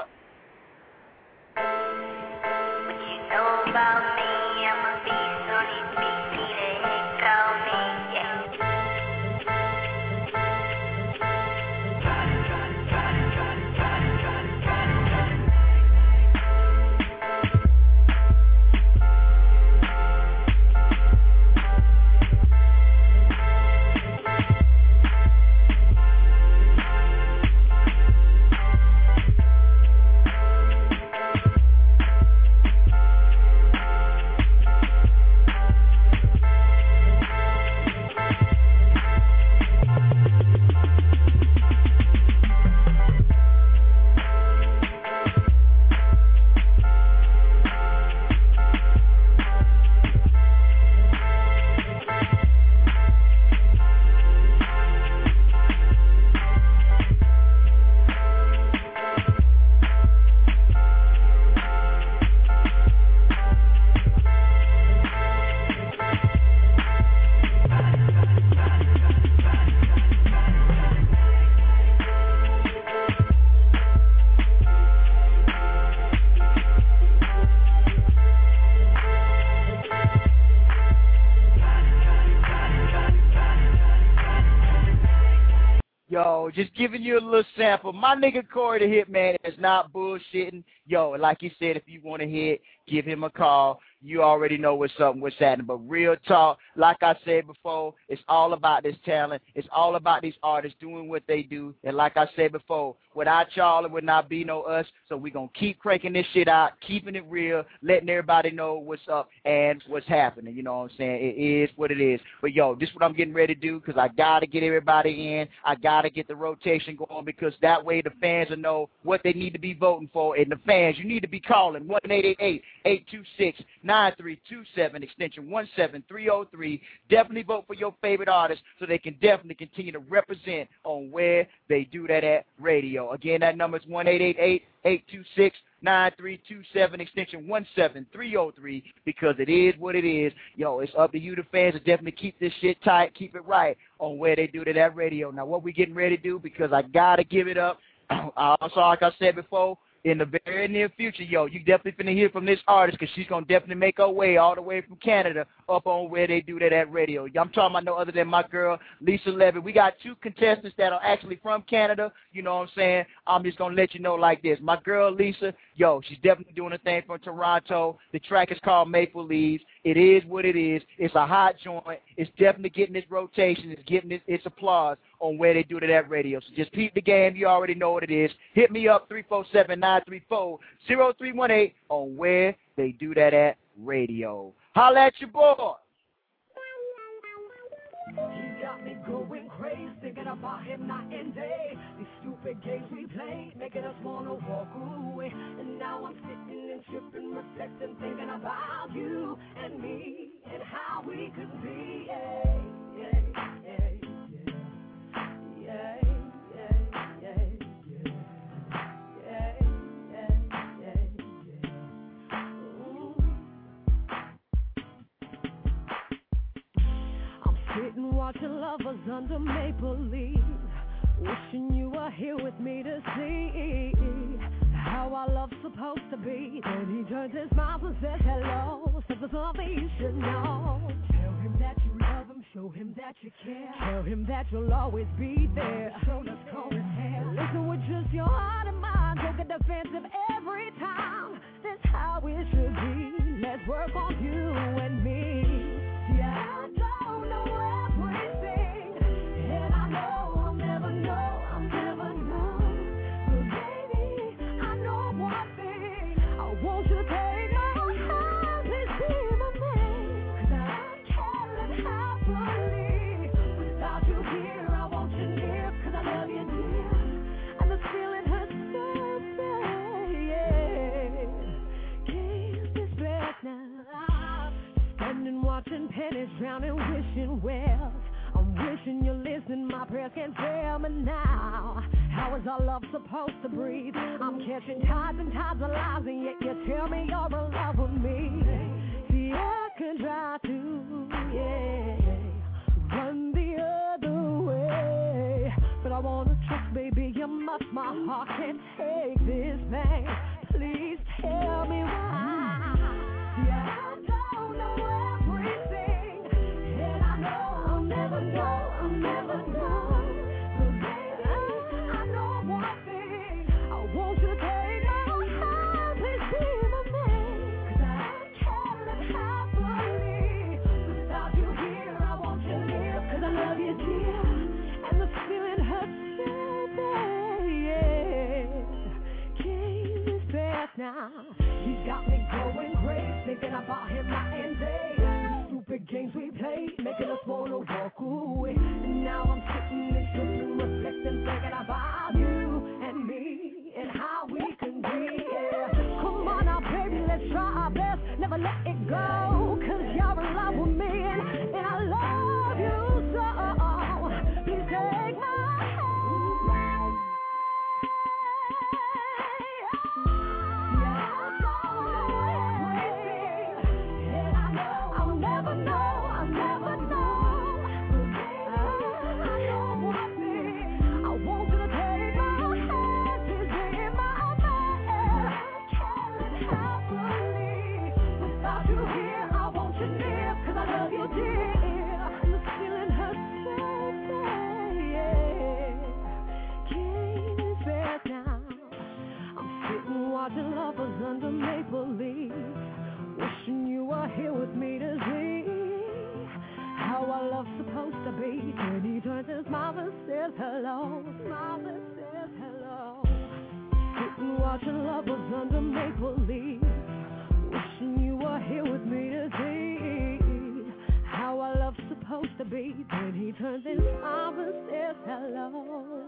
What you know about me? I'm a beast on these beats, need a hit, call me, yeah. Yo, just giving you a little sample. My nigga Corey the Hitman is not bullshitting. Yo, like he said, if you want to hit, give him a call. You already know what's up and what's happening. But real talk, like I said before, it's all about this talent. It's all about these artists doing what they do. And like I said before, without y'all, it would not be no us. So we're going to keep cranking this shit out, keeping it real, letting everybody know what's up and what's happening. You know what I'm saying? It is what it is. But, yo, this is what I'm getting ready to do because I got to get everybody in. I got to get the rotation going because that way the fans will know what they need to be voting for. And the fans, you need to be calling one eight eight eight, eight two six, nine three two seven, extension one seven three oh three. Definitely vote for your favorite artist so they can definitely continue to represent on where they do that at radio. Again, that number is one eight eight eight, eight two six, nine three two seven, extension one seven three oh three, because it is what it is. Yo, it's up to you, the fans, to definitely keep this shit tight, keep it right on where they do that at radio. Now, what we getting ready to do, because I got to give it up, also, like I said before, in the very near future, yo, you definitely finna hear from this artist because she's going to definitely make her way all the way from Canada up on where they do that at radio. I'm talking about no other than my girl, Lisa Levy. We got two contestants that are actually from Canada. You know what I'm saying? I'm just going to let you know like this. My girl, Lisa, yo, she's definitely doing a thing from Toronto. The track is called Maple Leaves. It is what it is. It's a hot joint. It's definitely getting its rotation. It's getting its, its applause on where they do it at radio. So just peep the game. You already know what it is. Hit me up, three four seven, nine three four, zero three one eight on where they do that at radio. Holla at your boy. He got me going crazy, thinking about him night and day. These stupid games we play, making us wanna walk away. And now I'm sitting and tripping, reflecting, thinking about you and me and how we could be. Yeah, yeah, yeah, yeah, yeah, yeah, yeah, yeah, yeah, yeah, yeah. Ooh. I'm sitting watching lovers under maple leaves, wishing you were here with me to see how our love's supposed to be. Then he turns his mouth and says hello, says there's something you should know. Tell him that you love him, show him that you care. Tell him that you'll always be there. Shoulders cold as hell. Listen with just your heart and mind. Don't get defensive every time. That's how it should be. Let's work on you and me. Yeah, I don't know everything, and I know I'll never know, I'll never know. But baby, I know one thing, I want you to take my hand, please be my man. Cause I can't live happily without you here. I want you near, cause I love you dear, and the feeling hurts so bad, yeah. Keep this breath now. Standing watching pennies drowning, wishing wells. I'm wishing you're listening, my prayers can't fail me now. How is our love supposed to breathe? I'm catching tides and tides of lies, and yet you tell me you're in love with me. See, I could try to, yeah, run the other way, but I wanna trust, baby, you must. My heart can't take this pain. Please tell me why. Yeah, I don't know everything, and I know I'll never know, I'll never know. But baby, I know one thing, I want you to take my hand, please be my man. Cause I can't live happily without you here. I want you near, cause I love you dear, and the feeling hurts so bad, yeah. Keep this breath now. He's got me going crazy, thinking about him night and day. The stupid games we play, making us wanna walk away. And now I'm sitting and tripping, reflecting, thinking about you and me and how we can be. Yeah. Come on now, baby, let's try our best, never let it go. Cause you're in love with me, and, and I love you so. Please take my hand. I'll never know, I'll never know. I know one thing. thought your love was under make-believe. Wishing you were here with me to see how our love's supposed to be. Then he turns his arm and says hello.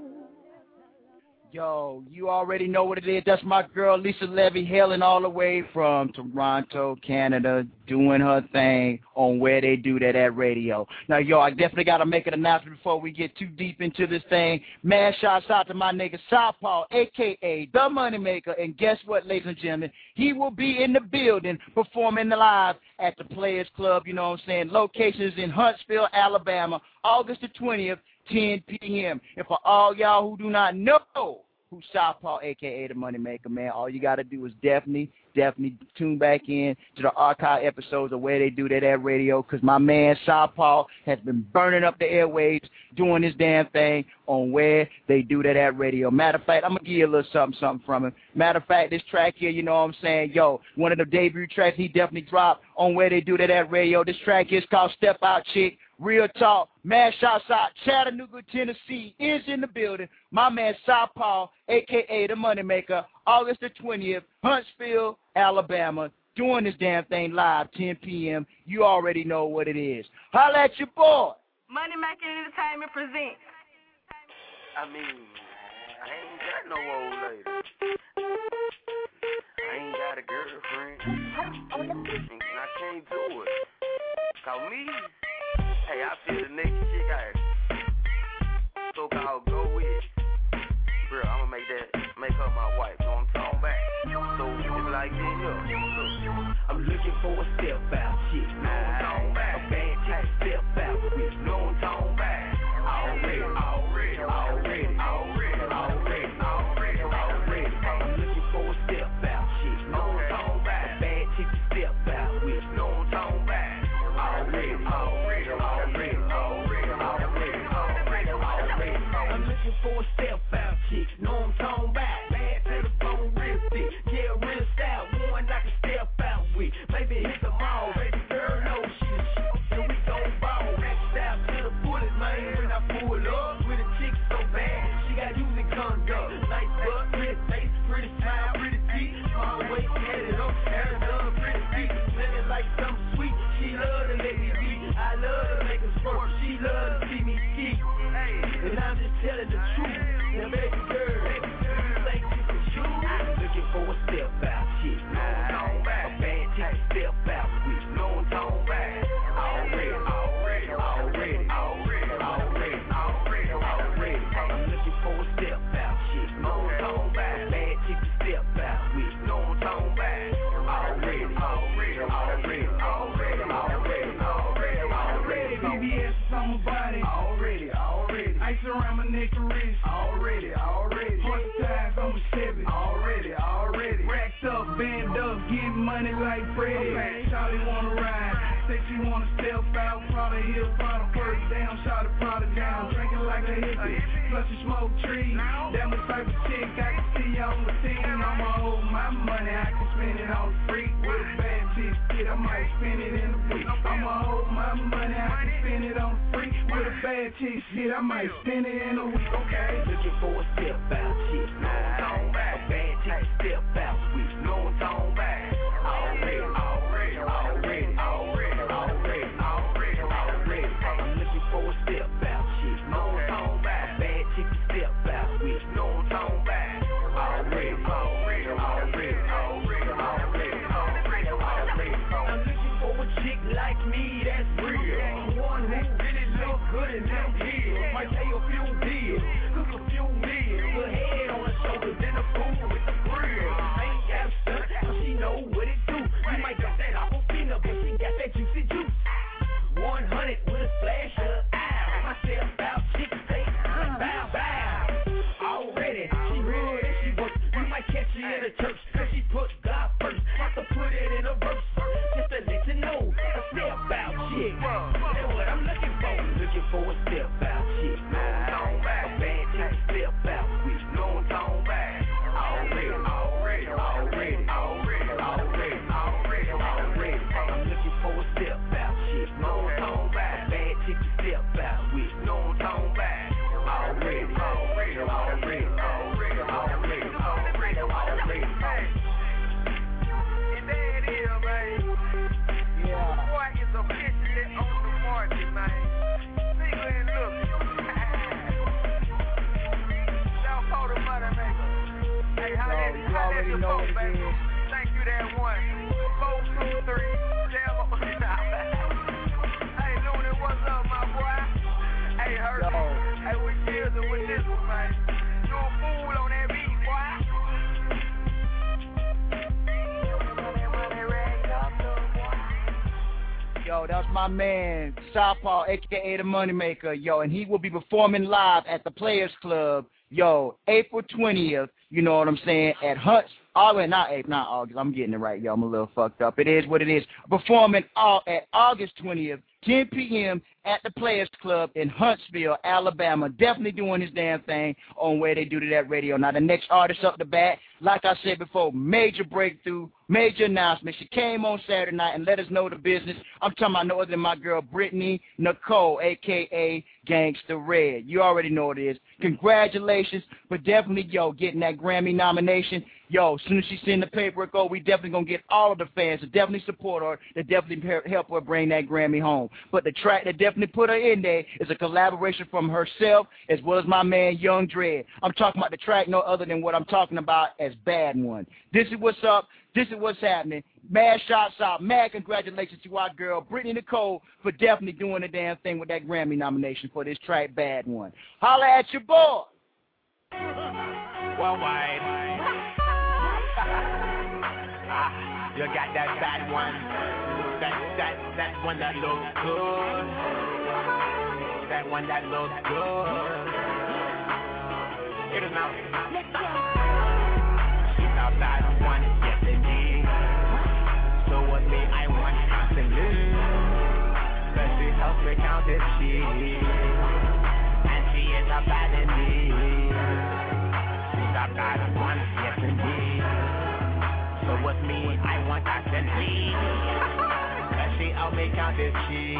Yo, you already know what it is. That's my girl, Lisa Levy, hailing all the way from Toronto, Canada, doing her thing on Where They Do That at Radio. Now, yo, I definitely got to make an announcement before we get too deep into this thing. Man, shouts out to my nigga Southpaw, a k a. The Moneymaker. And guess what, ladies and gentlemen? He will be in the building performing live at the Players Club, you know what I'm saying? Locations in Huntsville, Alabama, August the twentieth, ten p.m. And for all y'all who do not know who Southpaw, a k a the Moneymaker, man, all you got to do is definitely, definitely tune back in to the archive episodes of Where They Do That at Radio, because my man Southpaw has been burning up the airwaves, doing his damn thing on Where They Do That at Radio. Matter of fact, I'm going to give you a little something, something from him. Matter of fact, this track here, you know what I'm saying, yo, one of the debut tracks he definitely dropped on Where They Do That at Radio. This track is called Step Out Chick. Real talk, man, shouts out, Chattanooga, Tennessee is in the building. My man Southpaw, a k a the Moneymaker, August the twentieth, Huntsville, Alabama, doing this damn thing live, ten p.m. You already know what it is. Holla at your boy. Moneymaker Entertainment presents. I mean, I ain't got no old lady. I ain't got a girlfriend. And I can't do it. Cause me, hey, I feel the next chick I so-called go with. Bro, I'ma make that, make her my wife. You know what I'm talking about? So it's like this here. I'm looking for a step out chick. No one talking about. A bad chick step out with. No one talking about. Already, already, already, already, already, already, already. I'm looking for a step out chick. No one talking about. A bad chick to step out with. No one talking about. Already, already, already, already, already, already, already. I'm looking for a step out chick. No, I'm talking about bad to the bone, real thick. Yeah, real style, one I can step out with. Maybe hit the mall, baby girl, no shit. And we gon' ball, back style to the bullet, man. When I pull up with a chick so bad, she got using conduct. Nice butt, pretty face, pretty smile, pretty teeth. Small waist, get it up, hair done, pretty feet. Smelling like something sweet. She love to let me be. I love to make her sport. She love to see me ski. And I'm just telling the truth. Now, baby girl, baby girl, you think you can shoot? Looking for a step out chick. No one talking about. A bad chick to step out with. No one talking about. Already, already, already, already, already, already, already. I'm looking for a step out chick. No one talking about. A bad chick to step out with. No one talking about. Already, already, already, already, already, already, already. B B S on my body. Already, already. Ice around my neck and wrist. Already, already. Horse ties on my Chevy. Already, already. Racked up, band up, getting money like Freddy. Okay. Shawty wanna ride. Say she wanna step out. Prada hill, Prada first down. Shawty Prada down. Drinking like a hippie. Plus you smoke trees. That my type of chick. I can see you on the team. I'ma hold my money. I can spend it on the freak. With a bad chick shit, I might spend it in a week. I'ma hold my money. I can spend it on the freak. With a bad chick shit, I might spend it in a week. Okay. Looking for a step out chick. No one talking about. A bad chick to step out with. No one talking about. Already, already, already, already, already, already, already. I'm looking for a step out chick. No one talking about. A bad chick to step out with. No one talking about. Already, already, already, already, already, already, already. I'm looking for a chick like me that's real. One who really look good and them heels. Might pay a few bills, cook a few meals. Put head on her shoulders, then a fool with the grill. I ain't got a stunt, but she know what it do. You might got that Aquafina, but she got that juicy juice. one hundred with a flash of eye. Myself out, chick say, bow, bow. Already, she real and she works. You might catch her in the church, cause she put God first. Have to put it in a verse, just to let you know. A step out chick, that's what I'm looking for. Looking for a step out chick. No one talking about. A bad chick to step out with. No one talking about. Already, already, already, already, already, already, already. I'm looking for a step out chick. No one talking about. A bad chick to step out with. No one talking about. Already, already, already, already, already, already, already. yo, that's my man, Southpaw, a k a the Moneymaker, yo, and he will be performing live at the Players Club, yo, April twentieth, you know what I'm saying, at Hunts, August, not April, not August, I'm getting it right, yo, I'm a little fucked up. It is what it is. Performing all, at August twentieth, ten p.m. at the Players Club in Huntsville, Alabama. Definitely doing his damn thing on Where They Do To That Radio. Now, the next artist up the bat, like I said before, major breakthrough, major announcement. She came on Saturday night and let us know the business. I'm talking about no other than my girl, Brittany Nicole, a k a. Gangsta Red. You already know what it is. Congratulations for definitely, yo, getting that Grammy nomination. Yo, as soon as she send the paperwork over, we definitely going to get all of the fans to definitely support her, to definitely help her bring that Grammy home. But the track that definitely put her in there is a collaboration from herself as well as my man, Young Dread. I'm talking about the track no other than what I'm talking about as Bad One. This is what's up. This is what's happening. Mad shots out. Mad congratulations to our girl, Brittany Nicole, for definitely doing the damn thing with that Grammy nomination for this track, Bad One. Holla at your boy. Worldwide. ah, you got that bad one. That, that, that one that looks good. That one that looks good. It is now. Let's go. She's a bad one, yes indeed. So what me I want constantly. But she helps me count this sheep. And she is a bad indeed. She's a bad one, yes indeed. So what me I want constantly. But she helps me count this sheep.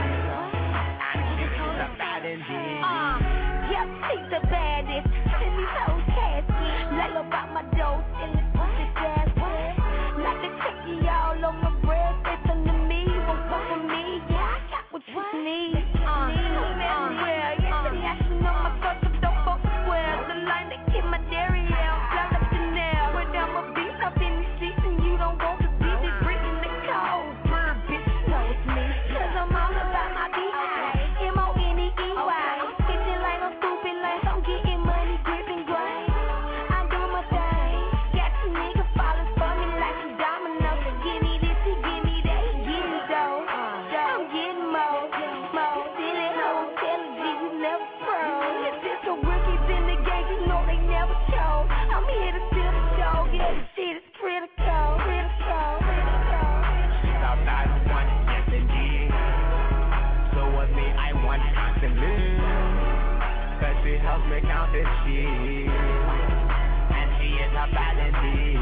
And she is a bad indeed. Uh, yep, she's the baddest. And these hoes casket. Like about my dose in this pussy gas. Like the cookie all on my breast. They come to me, won't come for me. Yeah, I got what you need. Uh, uh, well, yeah, I should know my fuck up, don't fuck well. The line that keep my dairy out. Fly like Chanel. But I'm a beast up in the streets and you don't want to see me bringing the cold. Bird bitch knows me. Cause I'm all about my beat. M O N E E Y. Bitchin' like I'm stupid, like I'm getting money, gripping grain. I do my thing. Got you niggas falling for me like some dominoes. Give me this, he give me that, he getting dough. I'm getting more, more. Silly hoe, I'm telling you, you never pro. If there's some rookies in the game, you know they never show. I'm here to steal the show. Yeah, this shit is critical, critical, critical. She's a bad one, yes indeed. So what me I want constantly. Cause she helps me count this sheep. And she is a bad indeed.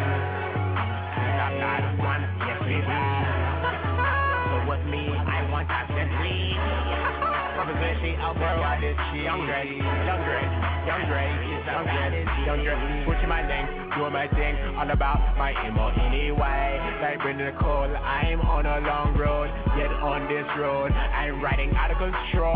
She's a bad one, yes indeed. So what me I want constantly. Probably she out there, why did she? Young Dre, Young Dre, Young Dre, she's a bad indeed. Young Dre, switching my name, doing my thing, all about my emo anyway. Like Brittany Nicole, I'm on a long road, yet on this road, I'm riding out of control.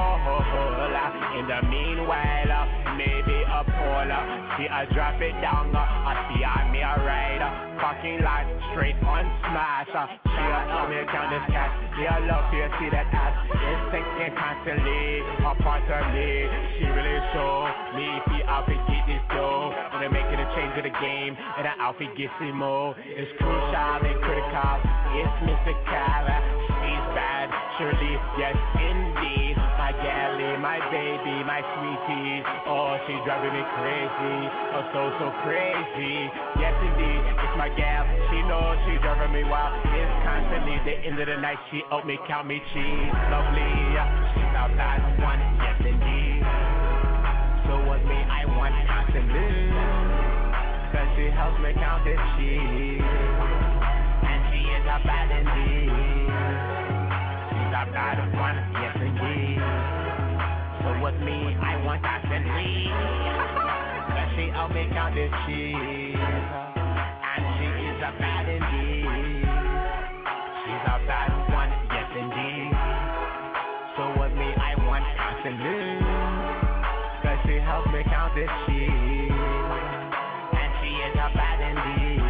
In the meanwhile, maybe a polar, see I drop it down, I see I me a rider, parking lot, straight on smash. She a tell me count this cash, yeah, I love you, see that ass, it's thinking constantly, a part of me, she really show me if the outfit get this dough, when I'm making a change of the game, and the outfit gets more, it's crucial and critical, it's mystical, she's bad, surely, yes indeed, my galley, my baby, my sweetie, oh she's driving me crazy, oh so so crazy, yes indeed, it's my gal, she knows she's driving me wild, it's constantly the end of the night, she helped me count me cheese, lovely, she's our last one, yes indeed, so what me I want constantly, cause she helps me count this cheese, and she is a bad indeed, she's a bad one, yes indeed, so what me I want constantly, cause she helps me count this cheese, and she is a bad indeed, she's a bad one, yes indeed, so what me I want constantly, cause she helps me count this cheese, and she is a bad indeed,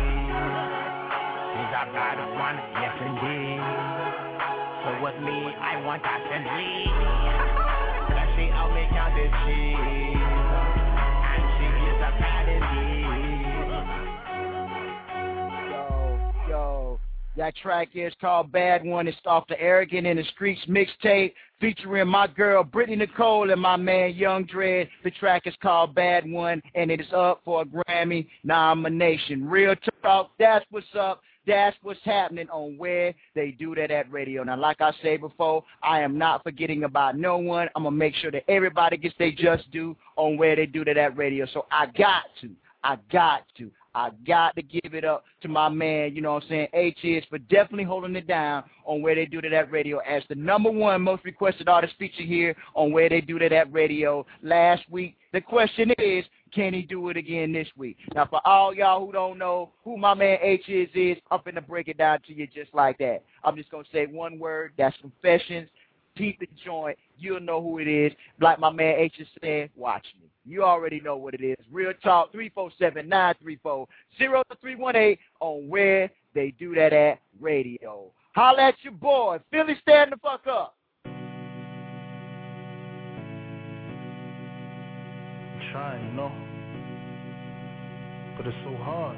she's a bad one, yes indeed, so what me I want constantly, cause she helps me count this cheese, and she is a bad indeed. Yo, yo, That track is called Bad One. It's off the Arrogant in the Streets mixtape featuring my girl Brittany Nicole and my man Young Dread. The track is called Bad One, and it is up for a Grammy nomination. Real talk, that's what's up. That's what's happening on Where They Do That at Radio. Now, like I said before, I am not forgetting about no one. I'm going to make sure that everybody gets their just due on Where They Do That at Radio. So I got to, I got to. I got to give it up to my man, you know what I'm saying, H is for definitely holding it down on Where They Do That at Radio as the number one most requested artist featured here on Where They Do That at Radio last week. The question is, can he do it again this week? Now, for all y'all who don't know who my man H is, is I'm finna break it down to you just like that. I'm just going to say one word, that's Confessions. Keep the joint. You'll know who it is. Like my man H is saying, watch me. You already know what it is. Real talk, three four seven, nine three four, zero three one eight on Where They Do That at Radio. Holla at your boy. Philly, stand the fuck up. I'm trying, you know, but it's so hard.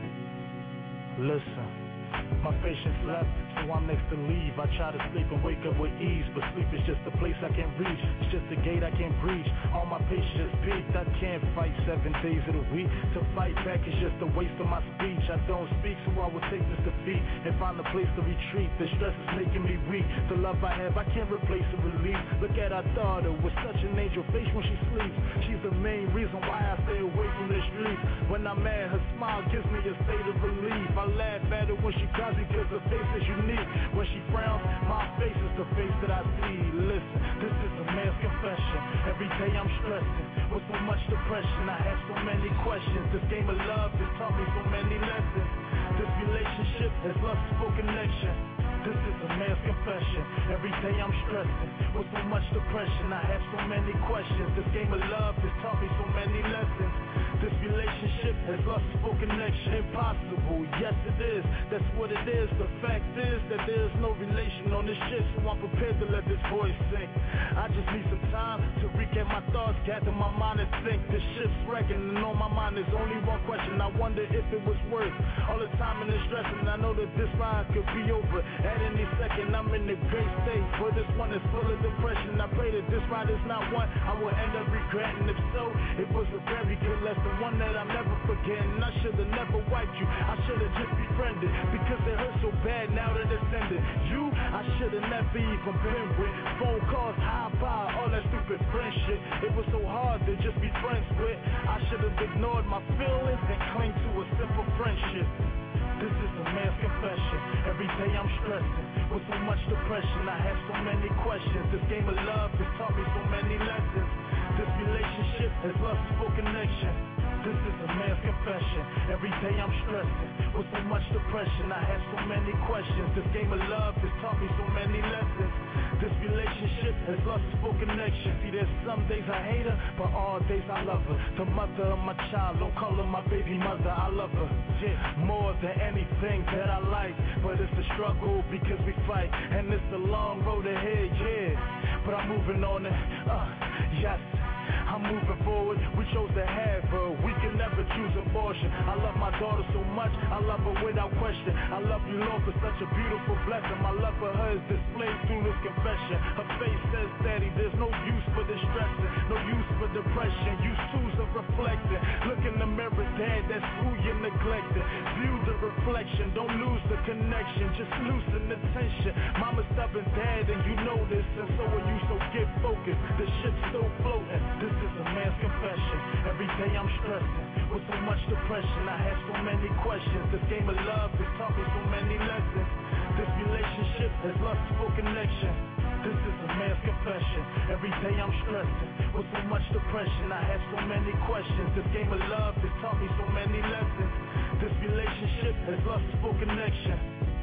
Listen. My patience left, so I'm next to leave. I try to sleep and wake up with ease, but sleep is just a place I can't reach. It's just a gate I can't breach. All my patience is peaked. I can't fight seven days of the week. To fight back is just a waste of my speech. I don't speak, so I will take this defeat and find a place to retreat. The stress is making me weak. The love I have, I can't replace or release. Look at our daughter with such an angel face when she sleeps. She's the main reason why I stay away from the streets. When I'm mad, her smile gives me a state of relief. I laugh at her when she cries because her face is unique. When she frowns, my face is the face that I see. Listen, this is a man's confession. Every day I'm stressing with so much depression. I have so many questions. This game of love has taught me so many lessons. This relationship is lustful connection. This is a man's confession. Every day I'm stressing with so much depression. I have so many questions. This game of love has taught me so many lessons. This relationship is lustful connection. Impossible, yes it is. That's what it is. The fact is that there's no relation on this shit, so I'm prepared to let this voice sink. I just need some time to recap my thoughts, gather my mind and think. This shit's wrecking, and on my mind there's only one question. I wonder if it was worth all the time and the stress. And I know that this ride could be over at any second. I'm in a great state, but this one is full of depression. I pray that this ride is not one I will end up regretting. If so, it was a very good lesson, one that I'm never forgetting. I should've never wiped you, I should've just befriended, because it hurt so bad now that it's ended. You, I should've never even been with. Phone calls, high by, all that stupid friendship. It was so hard to just be friends with. I should've ignored my feelings and clung to a simple friendship. This is a man's confession. Every day I'm stressing with so much depression. I have so many questions. This game of love has taught me so many lessons. This relationship is lustful connection. This is a man's confession. Every day I'm stressing with so much depression. I have so many questions. This game of love has taught me so many lessons. This relationship is lustful connection. See, there's some days I hate her, but all days I love her. The mother of my child, don't call her my baby mother. I love her, yeah, more than anything that I like. But it's a struggle because we fight, and it's a long road ahead, yeah. But I'm moving on it, uh, yes. I'm moving forward, we chose to have her. We can never choose abortion. I love my daughter so much, I love her without question. I love you, Lord, for such a beautiful blessing. My love for her is displayed through this confession. Her face says, Daddy, there's no use for distressing, no use for depression. Use tools of reflecting. Look in the mirror, Dad, that's who you're neglecting. View the reflection, don't lose the connection, just loosen the tension. Mama's stubborn, Dad, and you know this, and so are you, so get focused. The ship's still floating. This is a man's confession. Every day I'm stressing with so much depression. I have so many questions. This game of love has taught me so many lessons. This relationship is lustful connection. This is a man's confession. Every day I'm stressing with so much depression. I have so many questions. This game of love has taught me so many lessons. This relationship is lustful connection.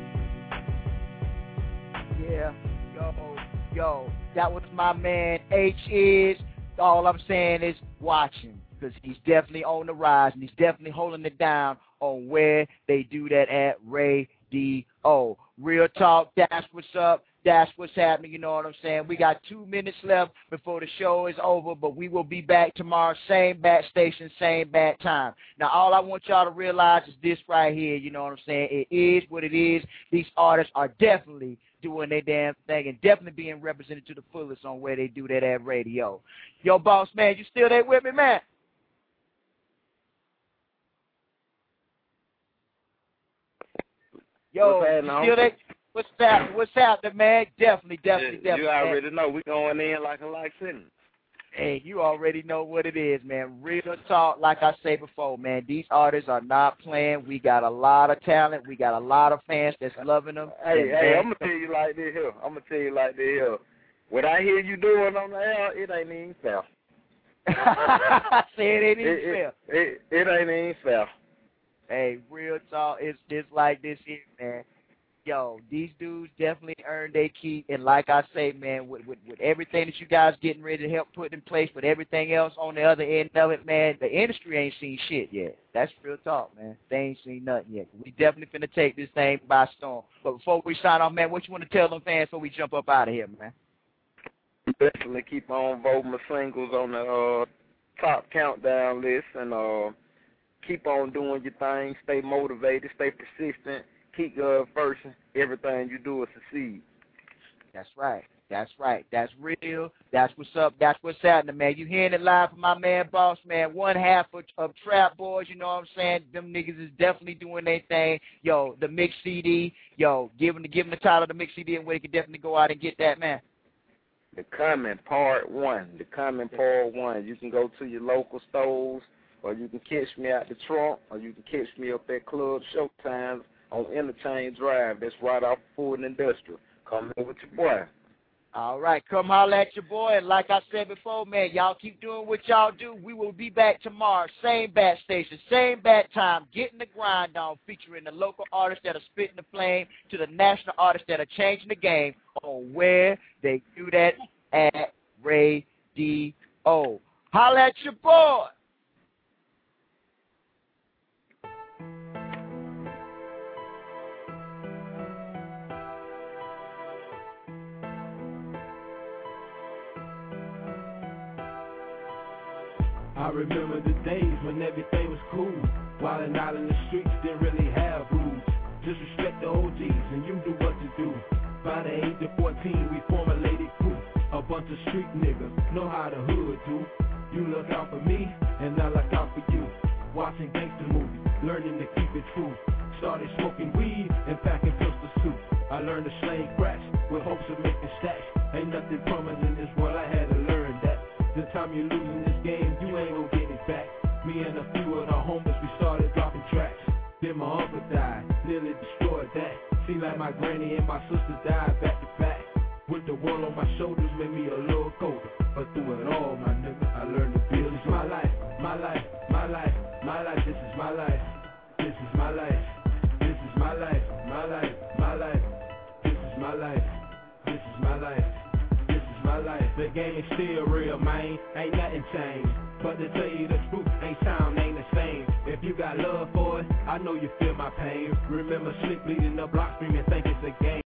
Yeah, yo, yo, that was my man H is. All I'm saying is watch him, because he's definitely on the rise, and he's definitely holding it down on Where They Do That at Radio. Real talk, that's what's up. That's what's happening, you know what I'm saying? We got two minutes left before the show is over, but we will be back tomorrow, same bat station, same bat time. Now, all I want y'all to realize is this right here, you know what I'm saying? It is what it is. These artists are definitely doing their damn thing and definitely being represented to the fullest on where they do that at radio. Yo, boss man, you still there with me, man? Yo, What's you happening, still there? What's happening? What's happening, man? Definitely, definitely, Yeah, definitely. you man. already know we going in like a life sentence. Hey, you already know what it is, man. Real talk, like I said before, man. These artists are not playing. We got a lot of talent. We got a lot of fans that's loving them. Hey, And hey, man, I'm gonna tell you like this here. I'm gonna tell you like this here. What I hear you doing on the air, it ain't even fair. I said it ain't even It, fair. it, it, it ain't even fair. Hey, real talk, it's just like this here, man. Yo, these dudes definitely earned their keep, and like I say, man, with, with with everything that you guys getting ready to help put in place, but everything else on the other end of it, man, the industry ain't seen shit yet. That's real talk, man. They ain't seen nothing yet. We definitely finna take this thing by storm. But before we sign off, man, what you want to tell them fans before we jump up out of here, man? Definitely keep on voting my singles on the uh, top countdown list, and uh, keep on doing your thing. Stay motivated. Stay persistent. Keep uh, first. Everything you do will succeed. That's right. That's right. That's real. That's what's up. That's what's happening, man. You hearing it live from my man, Boss, man. One half of, of Trap Boys, you know what I'm saying? Them niggas is definitely doing their thing. Yo, the mix C D. Yo, give them, give them the title of the mix C D and where they can definitely go out and get that, man. The Coming Part one. The Coming Part one. You can go to your local stores, or you can catch me out the trunk, or you can catch me up at Club Showtime on Interchange Drive. That's right off Ford Industrial. Come in with your boy. All right, come holler at your boy. And like I said before, man, y'all keep doing what y'all do. We will be back tomorrow, same bat station, same bat time, getting the grind on, featuring the local artists that are spitting the flame to the national artists that are changing the game on where they do that at radio. Holler at your boy. I remember the days when everything was cool. Wildin' out in the streets, didn't really have rules. Just respect the O Gs and you do what you do. By the age of fourteen, we formulated group. A bunch of street niggas know how the hood do. You look out for me, and I look out for you. Watching gangster movies, learning to keep it true. Started smoking weed and packing pistol soup. I learned to slang cracks with hopes of making stacks. Ain't nothing promised in this world, I had to learn that. The time you lose in this game, you ain't gon' get it back. Me and a few of the homies, we started dropping tracks. Then my uncle died, nearly destroyed that. Seemed like my granny and my sister died back to back. With the world on my shoulders made me a little colder. But through it all, my nigga, I learned to build. This is my life, my life, my life, my life. This is my life, this is my life. This is my life, my life, my life. This is my life, this is my life. My life, the game is still real, man. Ain't nothing changed. But to tell you the truth, ain't sound ain't the same. If you got love for it, I know you feel my pain. Remember slick bleeding the block, screaming, think it's a game.